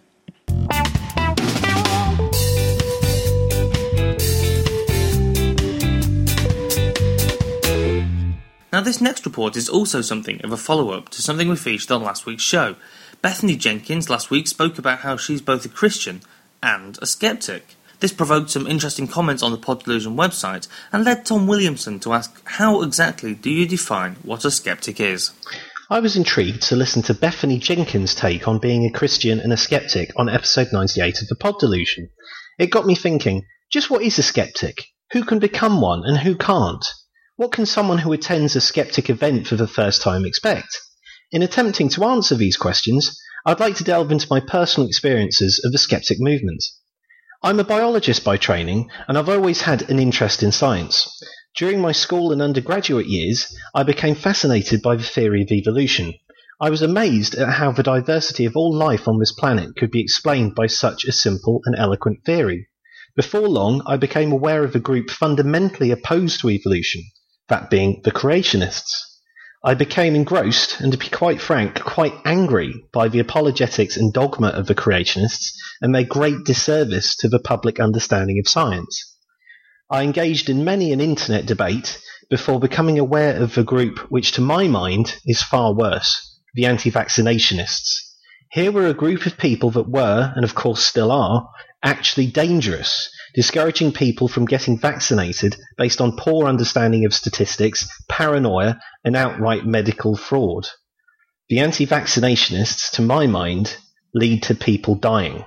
Now, this next report is also something of a follow-up to something we featured on last week's show. Bethany Jenkins last week spoke about how she's both a Christian and a skeptic. This provoked some interesting comments on the Pod Delusion website and led Tom Williamson to ask, how exactly do you define what a skeptic is? I was intrigued to listen to Bethany Jenkins' take on being a Christian and a skeptic on episode 98 of the Pod Delusion. It got me thinking, just what is a skeptic? Who can become one and who can't? What can someone who attends a skeptic event for the first time expect? In attempting to answer these questions, I'd like to delve into my personal experiences of the skeptic movement. I'm a biologist by training, and I've always had an interest in science. During my school and undergraduate years, I became fascinated by the theory of evolution. I was amazed at how the diversity of all life on this planet could be explained by such a simple and eloquent theory. Before long, I became aware of a group fundamentally opposed to evolution, that being the creationists. I became engrossed, and to be quite frank, quite angry by the apologetics and dogma of the creationists and their great disservice to the public understanding of science. I engaged in many an internet debate before becoming aware of the group which to my mind is far worse, the anti-vaccinationists. Here were a group of people that were, and of course still are, actually dangerous, discouraging people from getting vaccinated based on poor understanding of statistics, paranoia, and outright medical fraud. The anti-vaccinationists, to my mind, lead to people dying.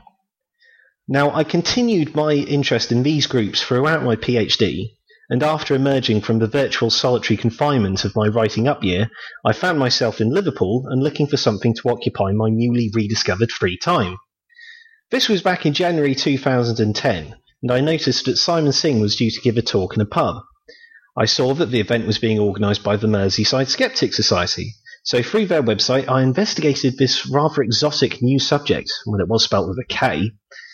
Now, I continued my interest in these groups throughout my PhD, and after emerging from the virtual solitary confinement of my writing up year, I found myself in Liverpool and looking for something to occupy my newly rediscovered free time. This was back in January 2010, and I noticed that Simon Singh was due to give a talk in a pub. I saw that the event was being organised by the Merseyside Skeptic Society, so through their website I investigated this rather exotic new subject, when it was spelt with a K.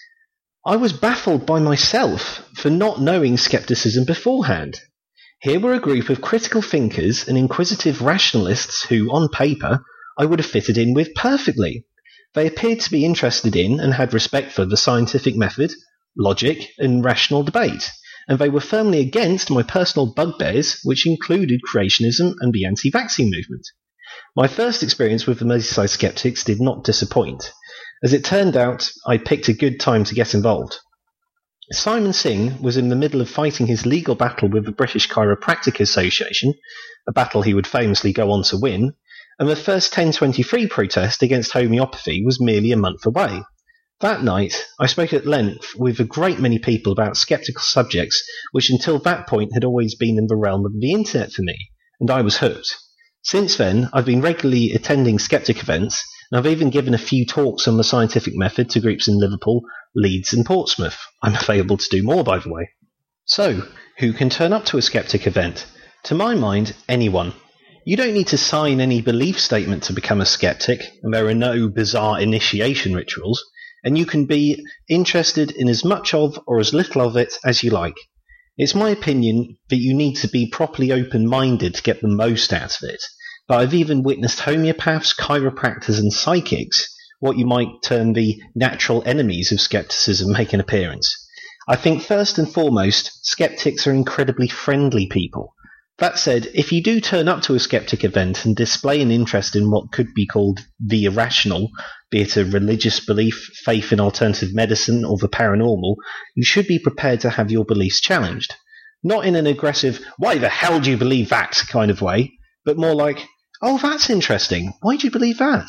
I was baffled by myself for not knowing skepticism beforehand. Here were a group of critical thinkers and inquisitive rationalists who, on paper, I would have fitted in with perfectly. They appeared to be interested in and had respect for the scientific method, logic, and rational debate, and they were firmly against my personal bugbears, which included creationism and the anti-vaccine movement. My first experience with the Merseyside Skeptics did not disappoint. As it turned out, I picked a good time to get involved. Simon Singh was in the middle of fighting his legal battle with the British Chiropractic Association, a battle he would famously go on to win, and the first 1023 protest against homeopathy was merely a month away. That night, I spoke at length with a great many people about sceptical subjects which until that point had always been in the realm of the internet for me, and I was hooked. Since then, I've been regularly attending skeptic events, and I've even given a few talks on the scientific method to groups in Liverpool, Leeds and Portsmouth. I'm available to do more, by the way. So, who can turn up to a skeptic event? To my mind, anyone. You don't need to sign any belief statement to become a skeptic, and there are no bizarre initiation rituals, and you can be interested in as much of or as little of it as you like. It's my opinion that you need to be properly open-minded to get the most out of it, but I've even witnessed homeopaths, chiropractors and psychics, what you might term the natural enemies of skepticism, make an appearance. I think first and foremost, skeptics are incredibly friendly people. That said, if you do turn up to a skeptic event and display an interest in what could be called the irrational, be it a religious belief, faith in alternative medicine, or the paranormal, you should be prepared to have your beliefs challenged. Not in an aggressive, why the hell do you believe that kind of way, but more like, oh, that's interesting, why do you believe that?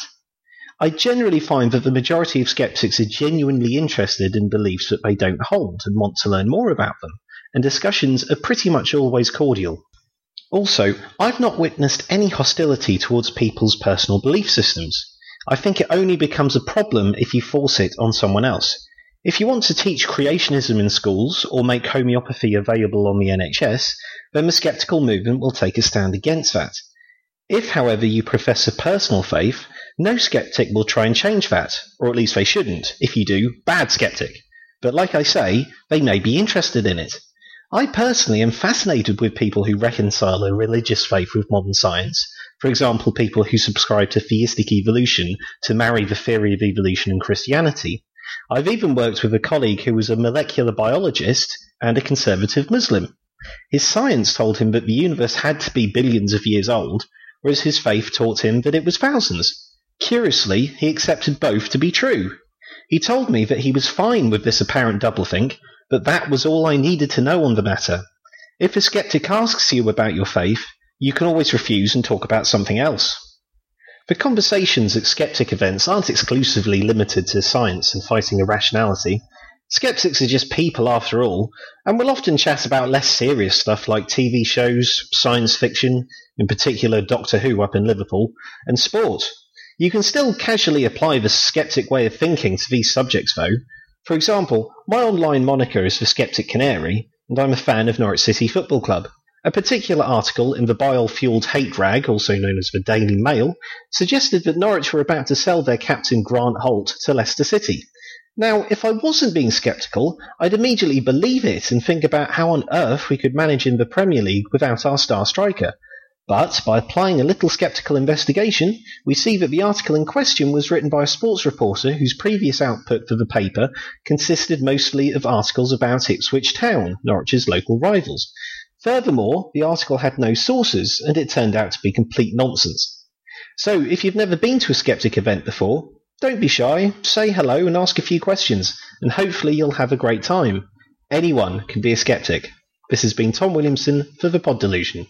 I generally find that the majority of skeptics are genuinely interested in beliefs that they don't hold and want to learn more about them, and discussions are pretty much always cordial. Also, I've not witnessed any hostility towards people's personal belief systems. I think it only becomes a problem if you force it on someone else. If you want to teach creationism in schools or make homeopathy available on the NHS, then the skeptical movement will take a stand against that. If, however, you profess a personal faith, no skeptic will try and change that, or at least they shouldn't. If you do, bad skeptic. But like I say, they may be interested in it. I personally am fascinated with people who reconcile a religious faith with modern science. For example, people who subscribe to theistic evolution to marry the theory of evolution and Christianity. I've even worked with a colleague who was a molecular biologist and a conservative Muslim. His science told him that the universe had to be billions of years old, whereas his faith taught him that it was thousands. Curiously, he accepted both to be true. He told me that he was fine with this apparent doublethink, but that was all I needed to know on the matter. If a skeptic asks you about your faith, you can always refuse and talk about something else. The conversations at skeptic events aren't exclusively limited to science and fighting irrationality. Skeptics are just people after all, and will often chat about less serious stuff like TV shows, science fiction, in particular Doctor Who up in Liverpool, and sport. You can still casually apply the skeptic way of thinking to these subjects though. For example, my online moniker is the Skeptic Canary, and I'm a fan of Norwich City Football Club. A particular article in the bile-fueled hate rag, also known as the Daily Mail, suggested that Norwich were about to sell their captain Grant Holt to Leicester City. Now, if I wasn't being sceptical, I'd immediately believe it and think about how on earth we could manage in the Premier League without our star striker. But, by applying a little sceptical investigation, we see that the article in question was written by a sports reporter whose previous output for the paper consisted mostly of articles about Ipswich Town, Norwich's local rivals. Furthermore, the article had no sources, and it turned out to be complete nonsense. So, if you've never been to a skeptic event before, don't be shy, say hello and ask a few questions, and hopefully you'll have a great time. Anyone can be a skeptic. This has been Tom Williamson for The Pod Delusion.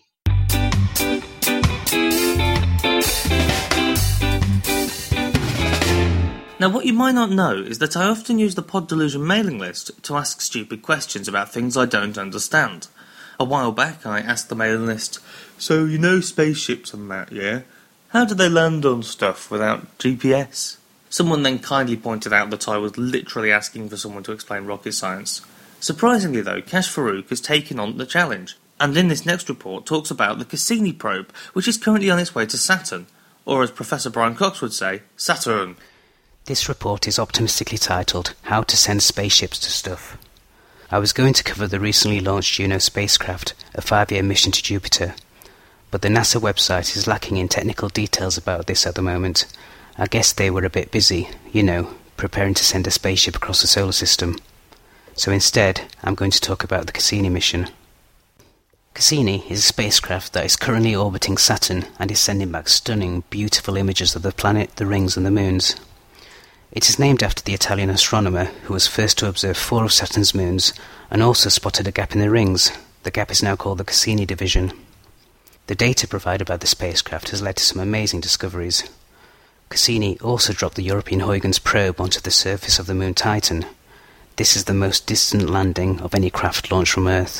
Now, what you might not know is that I often use the Pod Delusion mailing list to ask stupid questions about things I don't understand. A while back, I asked the mailing list, "So, you know spaceships and that, yeah? How do they land on stuff without GPS?" Someone then kindly pointed out that I was literally asking for someone to explain rocket science. Surprisingly though, Kash Farouk has taken on the challenge, and in this next report talks about the Cassini probe, which is currently on its way to Saturn, or as Professor Brian Cox would say, Saturn. This report is optimistically titled, How to Send Spaceships to Stuff. I was going to cover the recently launched Juno spacecraft, a 5-year mission to Jupiter, but the NASA website is lacking in technical details about this at the moment. I guess they were a bit busy, preparing to send a spaceship across the solar system. So instead, I'm going to talk about the Cassini mission. Cassini is a spacecraft that is currently orbiting Saturn and is sending back stunning, beautiful images of the planet, the rings and the moons. It is named after the Italian astronomer who was first to observe 4 of Saturn's moons and also spotted a gap in the rings. The gap is now called the Cassini division. The data provided by the spacecraft has led to some amazing discoveries. Cassini also dropped the European Huygens probe onto the surface of the moon Titan. This is the most distant landing of any craft launched from Earth.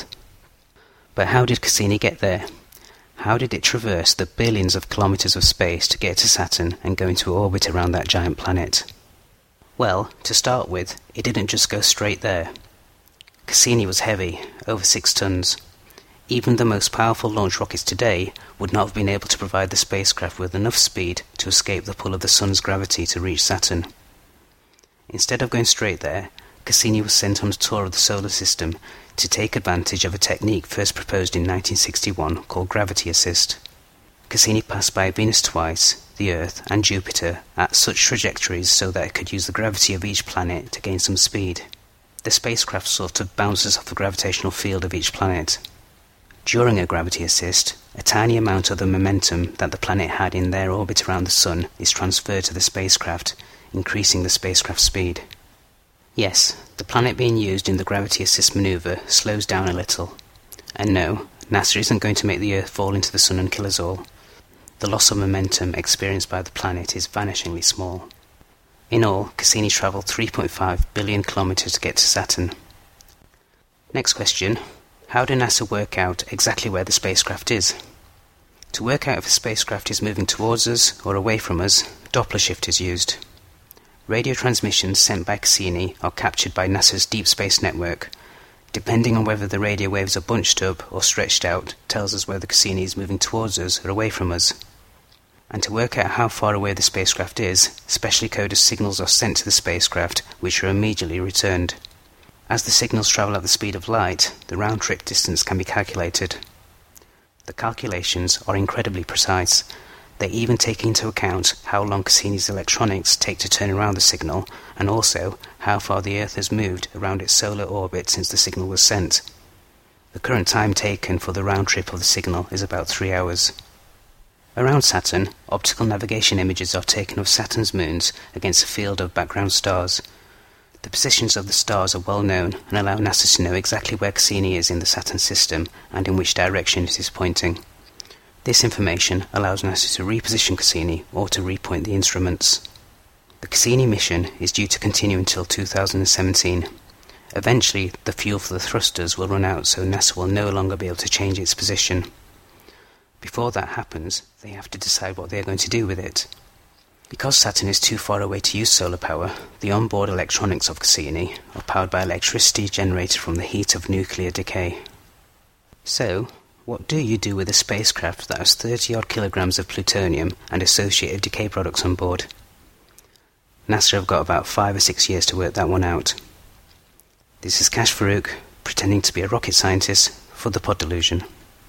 But how did Cassini get there? How did it traverse the billions of kilometres of space to get to Saturn and go into orbit around that giant planet? Well, to start with, it didn't just go straight there. Cassini was heavy, over 6 tons. Even the most powerful launch rockets today would not have been able to provide the spacecraft with enough speed to escape the pull of the Sun's gravity to reach Saturn. Instead of going straight there, Cassini was sent on a tour of the solar system to take advantage of a technique first proposed in 1961 called gravity assist. Cassini passed by Venus twice, the Earth and Jupiter at such trajectories so that it could use the gravity of each planet to gain some speed. The spacecraft sort of bounces off the gravitational field of each planet. During a gravity assist, a tiny amount of the momentum that the planet had in their orbit around the Sun is transferred to the spacecraft, increasing the spacecraft's speed. Yes, the planet being used in the gravity assist maneuver slows down a little. And no, NASA isn't going to make the Earth fall into the Sun and kill us all. The loss of momentum experienced by the planet is vanishingly small. In all, Cassini travelled 3.5 billion kilometres to get to Saturn. Next question. How did NASA work out exactly where the spacecraft is? To work out if a spacecraft is moving towards us or away from us, Doppler shift is used. Radio transmissions sent by Cassini are captured by NASA's Deep Space Network. Depending on whether the radio waves are bunched up or stretched out, tells us whether Cassini is moving towards us or away from us. And to work out how far away the spacecraft is, specially coded signals are sent to the spacecraft, which are immediately returned. As the signals travel at the speed of light, the round-trip distance can be calculated. The calculations are incredibly precise. They even take into account how long Cassini's electronics take to turn around the signal, and also how far the Earth has moved around its solar orbit since the signal was sent. The current time taken for the round trip of the signal is about 3 hours. Around Saturn, optical navigation images are taken of Saturn's moons against a field of background stars. The positions of the stars are well known and allow NASA to know exactly where Cassini is in the Saturn system and in which direction it is pointing. This information allows NASA to reposition Cassini or to repoint the instruments. The Cassini mission is due to continue until 2017. Eventually, the fuel for the thrusters will run out, so NASA will no longer be able to change its position. Before that happens, they have to decide what they are going to do with it. Because Saturn is too far away to use solar power, the onboard electronics of Cassini are powered by electricity generated from the heat of nuclear decay. So, what do you do with a spacecraft that has 30-odd kilograms of plutonium and associated decay products on board? NASA have got about 5 or 6 years to work that one out. This is Kash Farouk, pretending to be a rocket scientist for the Pod Delusion.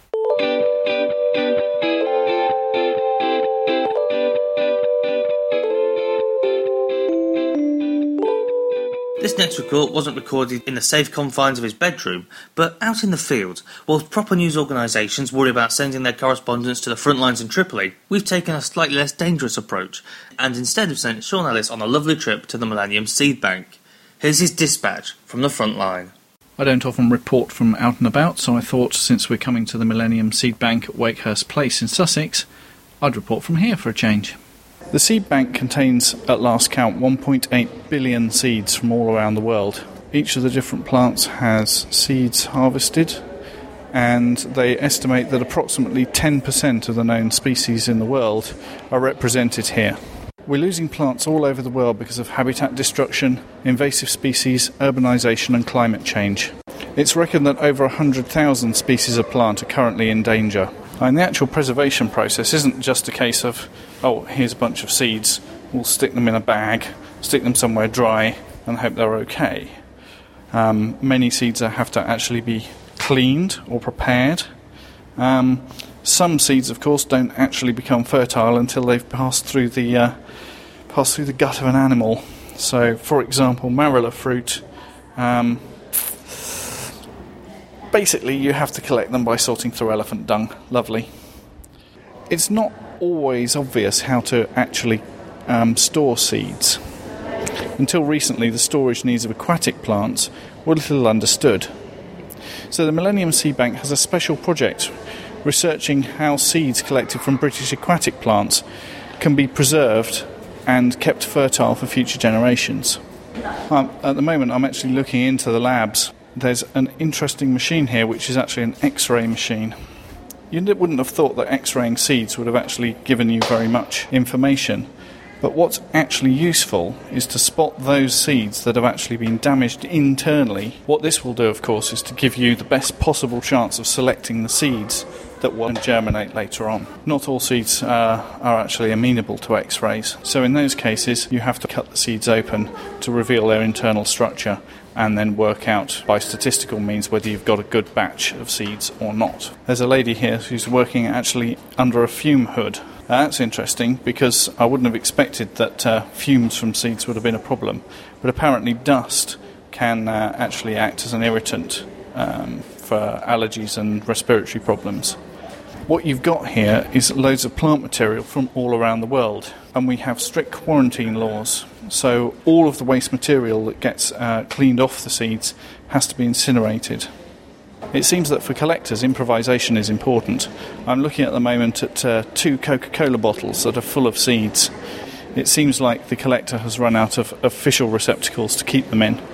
This next report wasn't recorded in the safe confines of his bedroom, but out in the field. Whilst proper news organisations worry about sending their correspondents to the front lines in Tripoli, we've taken a slightly less dangerous approach, and instead have sent Sean Ellis on a lovely trip to the Millennium Seed Bank. Here's his dispatch from the front line. I don't often report from out and about, so I thought since we're coming to the Millennium Seed Bank at Wakehurst Place in Sussex, I'd report from here for a change. The seed bank contains, at last count, 1.8 billion seeds from all around the world. Each of the different plants has seeds harvested, and they estimate that approximately 10% of the known species in the world are represented here. We're losing plants all over the world because of habitat destruction, invasive species, urbanisation and climate change. It's reckoned that over 100,000 species of plant are currently in danger. And the actual preservation process isn't just a case of, oh, here's a bunch of seeds, we'll stick them in a bag, stick them somewhere dry and hope they're okay. Many seeds have to actually be cleaned or prepared. Some seeds, of course, don't actually become fertile until they've passed through the gut of an animal. So, for example, marula fruit, basically you have to collect them by sorting through elephant dung. Lovely. It's not always obvious how to actually store seeds. Until recently, the storage needs of aquatic plants were little understood. So the Millennium Seed Bank has a special project researching how seeds collected from British aquatic plants can be preserved and kept fertile for future generations. At the moment, I'm actually looking into the labs. There's an interesting machine here, which is actually an X-ray machine. You wouldn't have thought that X-raying seeds would have actually given you very much information. But what's actually useful is to spot those seeds that have actually been damaged internally. What this will do, of course, is to give you the best possible chance of selecting the seeds that will germinate later on. Not all seeds are actually amenable to X-rays, so in those cases you have to cut the seeds open to reveal their internal structure and then work out by statistical means whether you've got a good batch of seeds or not. There's a lady here who's working actually under a fume hood. That's interesting because I wouldn't have expected that fumes from seeds would have been a problem, but apparently dust can actually act as an irritant for allergies and respiratory problems. What you've got here is loads of plant material from all around the world, and we have strict quarantine laws, so all of the waste material that gets cleaned off the seeds has to be incinerated. It seems that for collectors, improvisation is important. I'm looking at the moment at 2 Coca-Cola bottles that are full of seeds. It seems like the collector has run out of official receptacles to keep them in.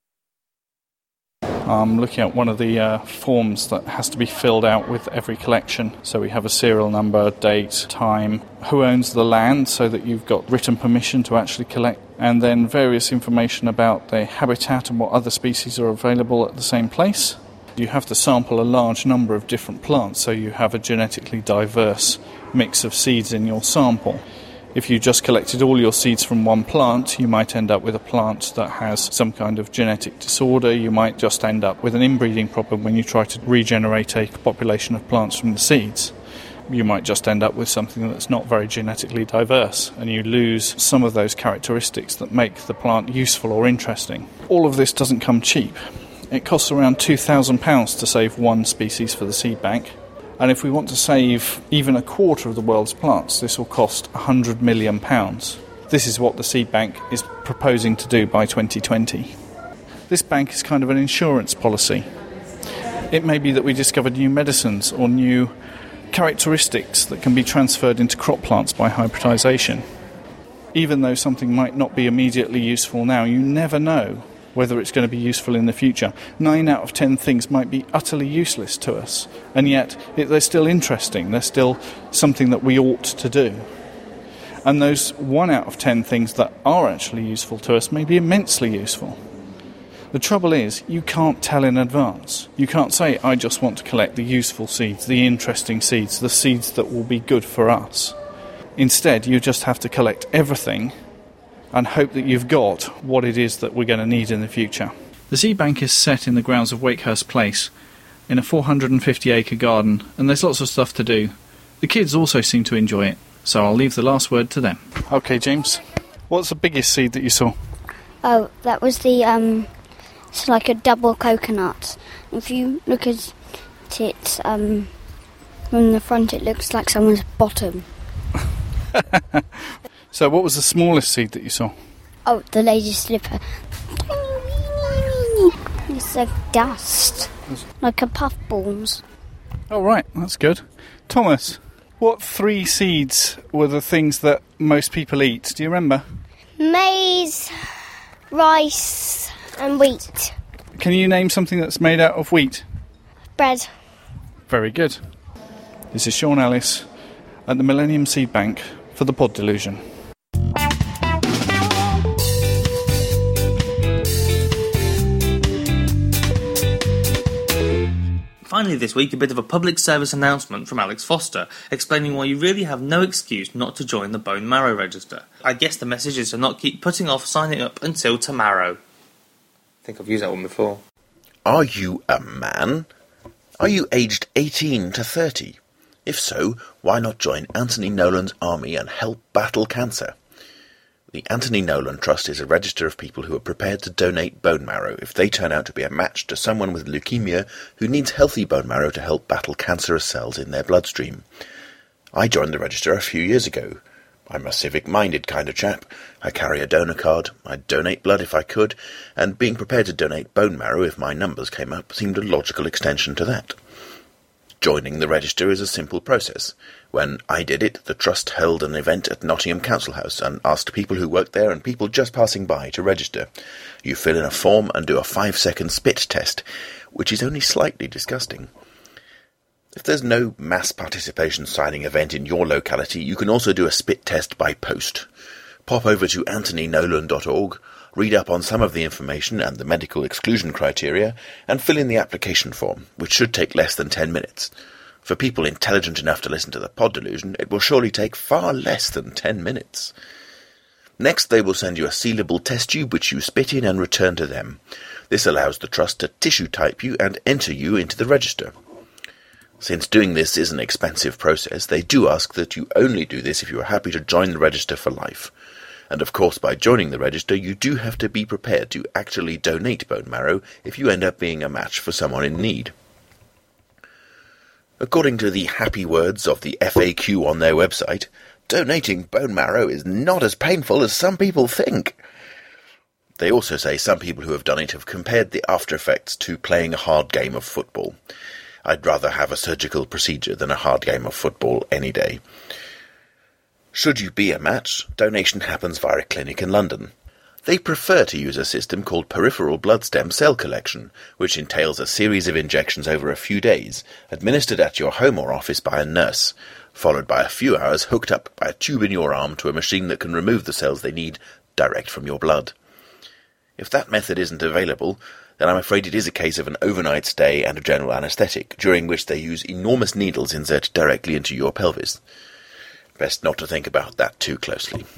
I'm looking at one of the forms that has to be filled out with every collection. So we have a serial number, date, time, who owns the land so that you've got written permission to actually collect, and then various information about the habitat and what other species are available at the same place. You have to sample a large number of different plants so you have a genetically diverse mix of seeds in your sample. If you just collected all your seeds from one plant, you might end up with a plant that has some kind of genetic disorder. You might just end up with an inbreeding problem when you try to regenerate a population of plants from the seeds. You might just end up with something that's not very genetically diverse, and you lose some of those characteristics that make the plant useful or interesting. All of this doesn't come cheap. It costs around £2,000 to save one species for the seed bank. And if we want to save even a quarter of the world's plants, this will cost £100 million. This is what the seed bank is proposing to do by 2020. This bank is kind of an insurance policy. It may be that we discover new medicines or new characteristics that can be transferred into crop plants by hybridization. Even though something might not be immediately useful now, you never know whether it's going to be useful in the future. 9 out of 10 things might be utterly useless to us, and yet they're still interesting. They're still something that we ought to do. And those 1 out of 10 things that are actually useful to us may be immensely useful. The trouble is, you can't tell in advance. You can't say, I just want to collect the useful seeds, the interesting seeds, the seeds that will be good for us. Instead, you just have to collect everything and hope that you've got what it is that we're going to need in the future. The seed bank is set in the grounds of Wakehurst Place, in a 450-acre garden, and there's lots of stuff to do. The kids also seem to enjoy it, so I'll leave the last word to them. OK, James, what's the biggest seed that you saw? Oh, that was it's like a double coconut. If you look at it from the front, it looks like someone's bottom. So what was the smallest seed that you saw? Oh, the lady's slipper. It's like dust, like a puffballs. Oh, right, that's good. Thomas, what 3 seeds were the things that most people eat? Do you remember? Maize, rice and wheat. Can you name something that's made out of wheat? Bread. Very good. This is Sean Ellis at the Millennium Seed Bank for the Pod Delusion. Finally this week, a bit of a public service announcement from Alex Foster, explaining why you really have no excuse not to join the Bone Marrow Register. I guess the message is to not keep putting off signing up until tomorrow. I think I've used that one before. Are you a man? Are you aged 18 to 30? If so, why not join Anthony Nolan's army and help battle cancer? The Anthony Nolan Trust is a register of people who are prepared to donate bone marrow if they turn out to be a match to someone with leukemia who needs healthy bone marrow to help battle cancerous cells in their bloodstream. I joined the register a few years ago. I'm a civic-minded kind of chap. I carry a donor card, I'd donate blood if I could, and being prepared to donate bone marrow if my numbers came up seemed a logical extension to that. Joining the register is a simple process. When I did it, the Trust held an event at Nottingham Council House and asked people who worked there and people just passing by to register. You fill in a form and do a 5-second spit test, which is only slightly disgusting. If there's no mass participation signing event in your locality, you can also do a spit test by post. Pop over to anthonynolan.org, read up on some of the information and the medical exclusion criteria, and fill in the application form, which should take less than 10 minutes. For people intelligent enough to listen to the Pod Delusion, it will surely take far less than 10 minutes. Next, they will send you a sealable test tube which you spit in and return to them. This allows the Trust to tissue type you and enter you into the register. Since doing this is an expensive process, they do ask that you only do this if you are happy to join the register for life. And of course, by joining the register, you do have to be prepared to actually donate bone marrow if you end up being a match for someone in need. According to the happy words of the FAQ on their website, donating bone marrow is not as painful as some people think. They also say some people who have done it have compared the after effects to playing a hard game of football. I'd rather have a surgical procedure than a hard game of football any day. Should you be a match, donation happens via a clinic in London. They prefer to use a system called peripheral blood stem cell collection, which entails a series of injections over a few days, administered at your home or office by a nurse, followed by a few hours hooked up by a tube in your arm to a machine that can remove the cells they need direct from your blood. If that method isn't available, then I'm afraid it is a case of an overnight stay and a general anaesthetic, during which they use enormous needles inserted directly into your pelvis. Best not to think about that too closely.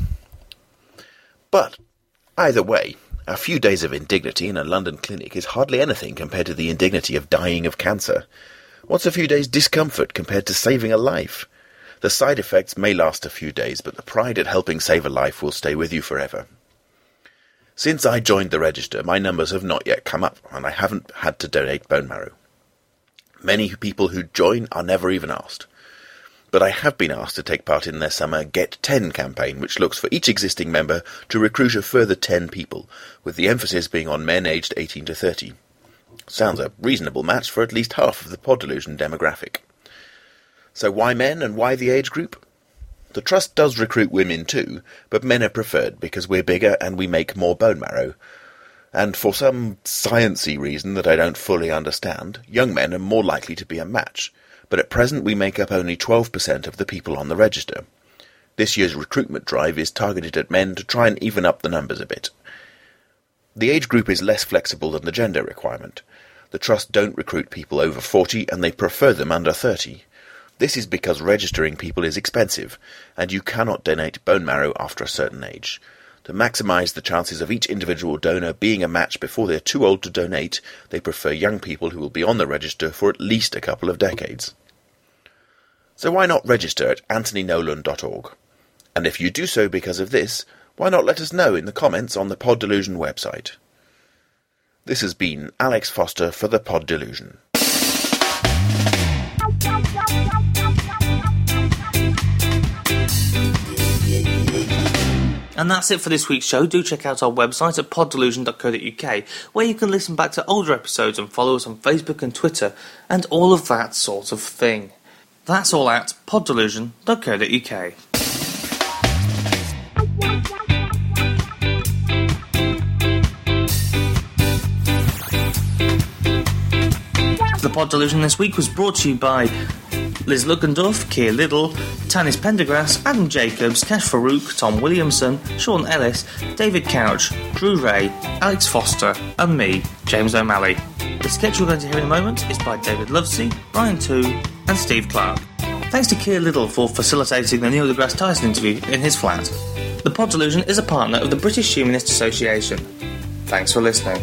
But, either way, a few days of indignity in a London clinic is hardly anything compared to the indignity of dying of cancer. What's a few days' discomfort compared to saving a life? The side effects may last a few days, but the pride at helping save a life will stay with you forever. Since I joined the register, my numbers have not yet come up, and I haven't had to donate bone marrow. Many people who join are never even asked. But I have been asked to take part in their summer Get 10 campaign, which looks for each existing member to recruit a further 10 people, with the emphasis being on men aged 18 to 30. Sounds a reasonable match for at least half of the Pod Delusion demographic. So why men and why the age group? The Trust does recruit women too, but men are preferred because we're bigger and we make more bone marrow. And for some sciencey reason that I don't fully understand, young men are more likely to be a match, but at present we make up only 12% of the people on the register. This year's recruitment drive is targeted at men to try and even up the numbers a bit. The age group is less flexible than the gender requirement. The Trust don't recruit people over 40 and they prefer them under 30. This is because registering people is expensive, and you cannot donate bone marrow after a certain age. To maximise the chances of each individual donor being a match before they're too old to donate, they prefer young people who will be on the register for at least a couple of decades. So why not register at anthonynolan.org? And if you do so because of this, why not let us know in the comments on the Pod Delusion website? This has been Alex Foster for the Pod Delusion. And that's it for this week's show. Do check out our website at poddelusion.co.uk, where you can listen back to older episodes and follow us on Facebook and Twitter, and all of that sort of thing. That's all at poddelusion.co.uk. The Pod Delusion this week was brought to you by Liz Luckendorf, Keir Liddell, Tanis Pendergrass, Adam Jacobs, Kesh Farouk, Tom Williamson, Sean Ellis, David Couch, Drew Ray, Alex Foster, and me, James O'Malley. The sketch you're going to hear in a moment is by David Lovesey, Brian Too, and Steve Clark. Thanks to Keir Liddell for facilitating the Neil deGrasse Tyson interview in his flat. The Pod Delusion is a partner of the British Humanist Association. Thanks for listening.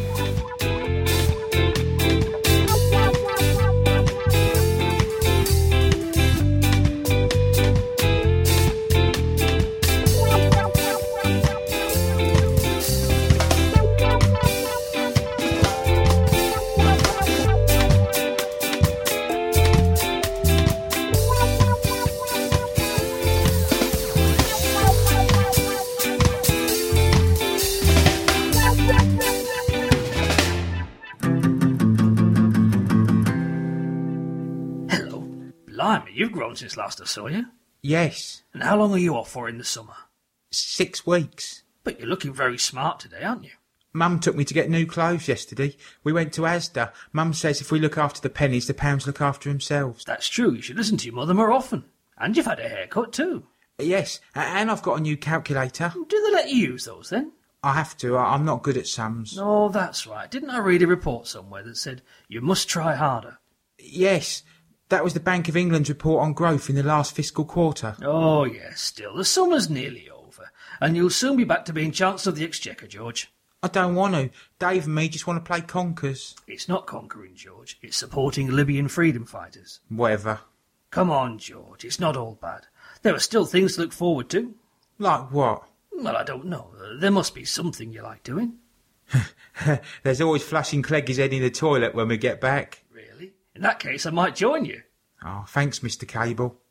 You've grown since last I saw you. Yes. And how long are you off for in the summer? 6 weeks. But you're looking very smart today, aren't you? Mum took me to get new clothes yesterday. We went to Asda. Mum says if we look after the pennies, the pounds look after themselves. That's true. You should listen to your mother more often. And you've had a haircut too. Yes, and I've got a new calculator. Do they let you use those then? I have to. I'm not good at sums. Oh, that's right. Didn't I read a report somewhere that said you must try harder? Yes, that was the Bank of England's report on growth in the last fiscal quarter. Oh, yes, still. The summer's nearly over. And you'll soon be back to being Chancellor of the Exchequer, George. I don't want to. Dave and me just want to play conkers. It's not conquering, George. It's supporting Libyan freedom fighters. Whatever. Come on, George. It's not all bad. There are still things to look forward to. Like what? Well, I don't know. There must be something you like doing. There's always flushing Clegg's head in the toilet when we get back. Really? In that case, I might join you. Oh, thanks, Mr. Cable.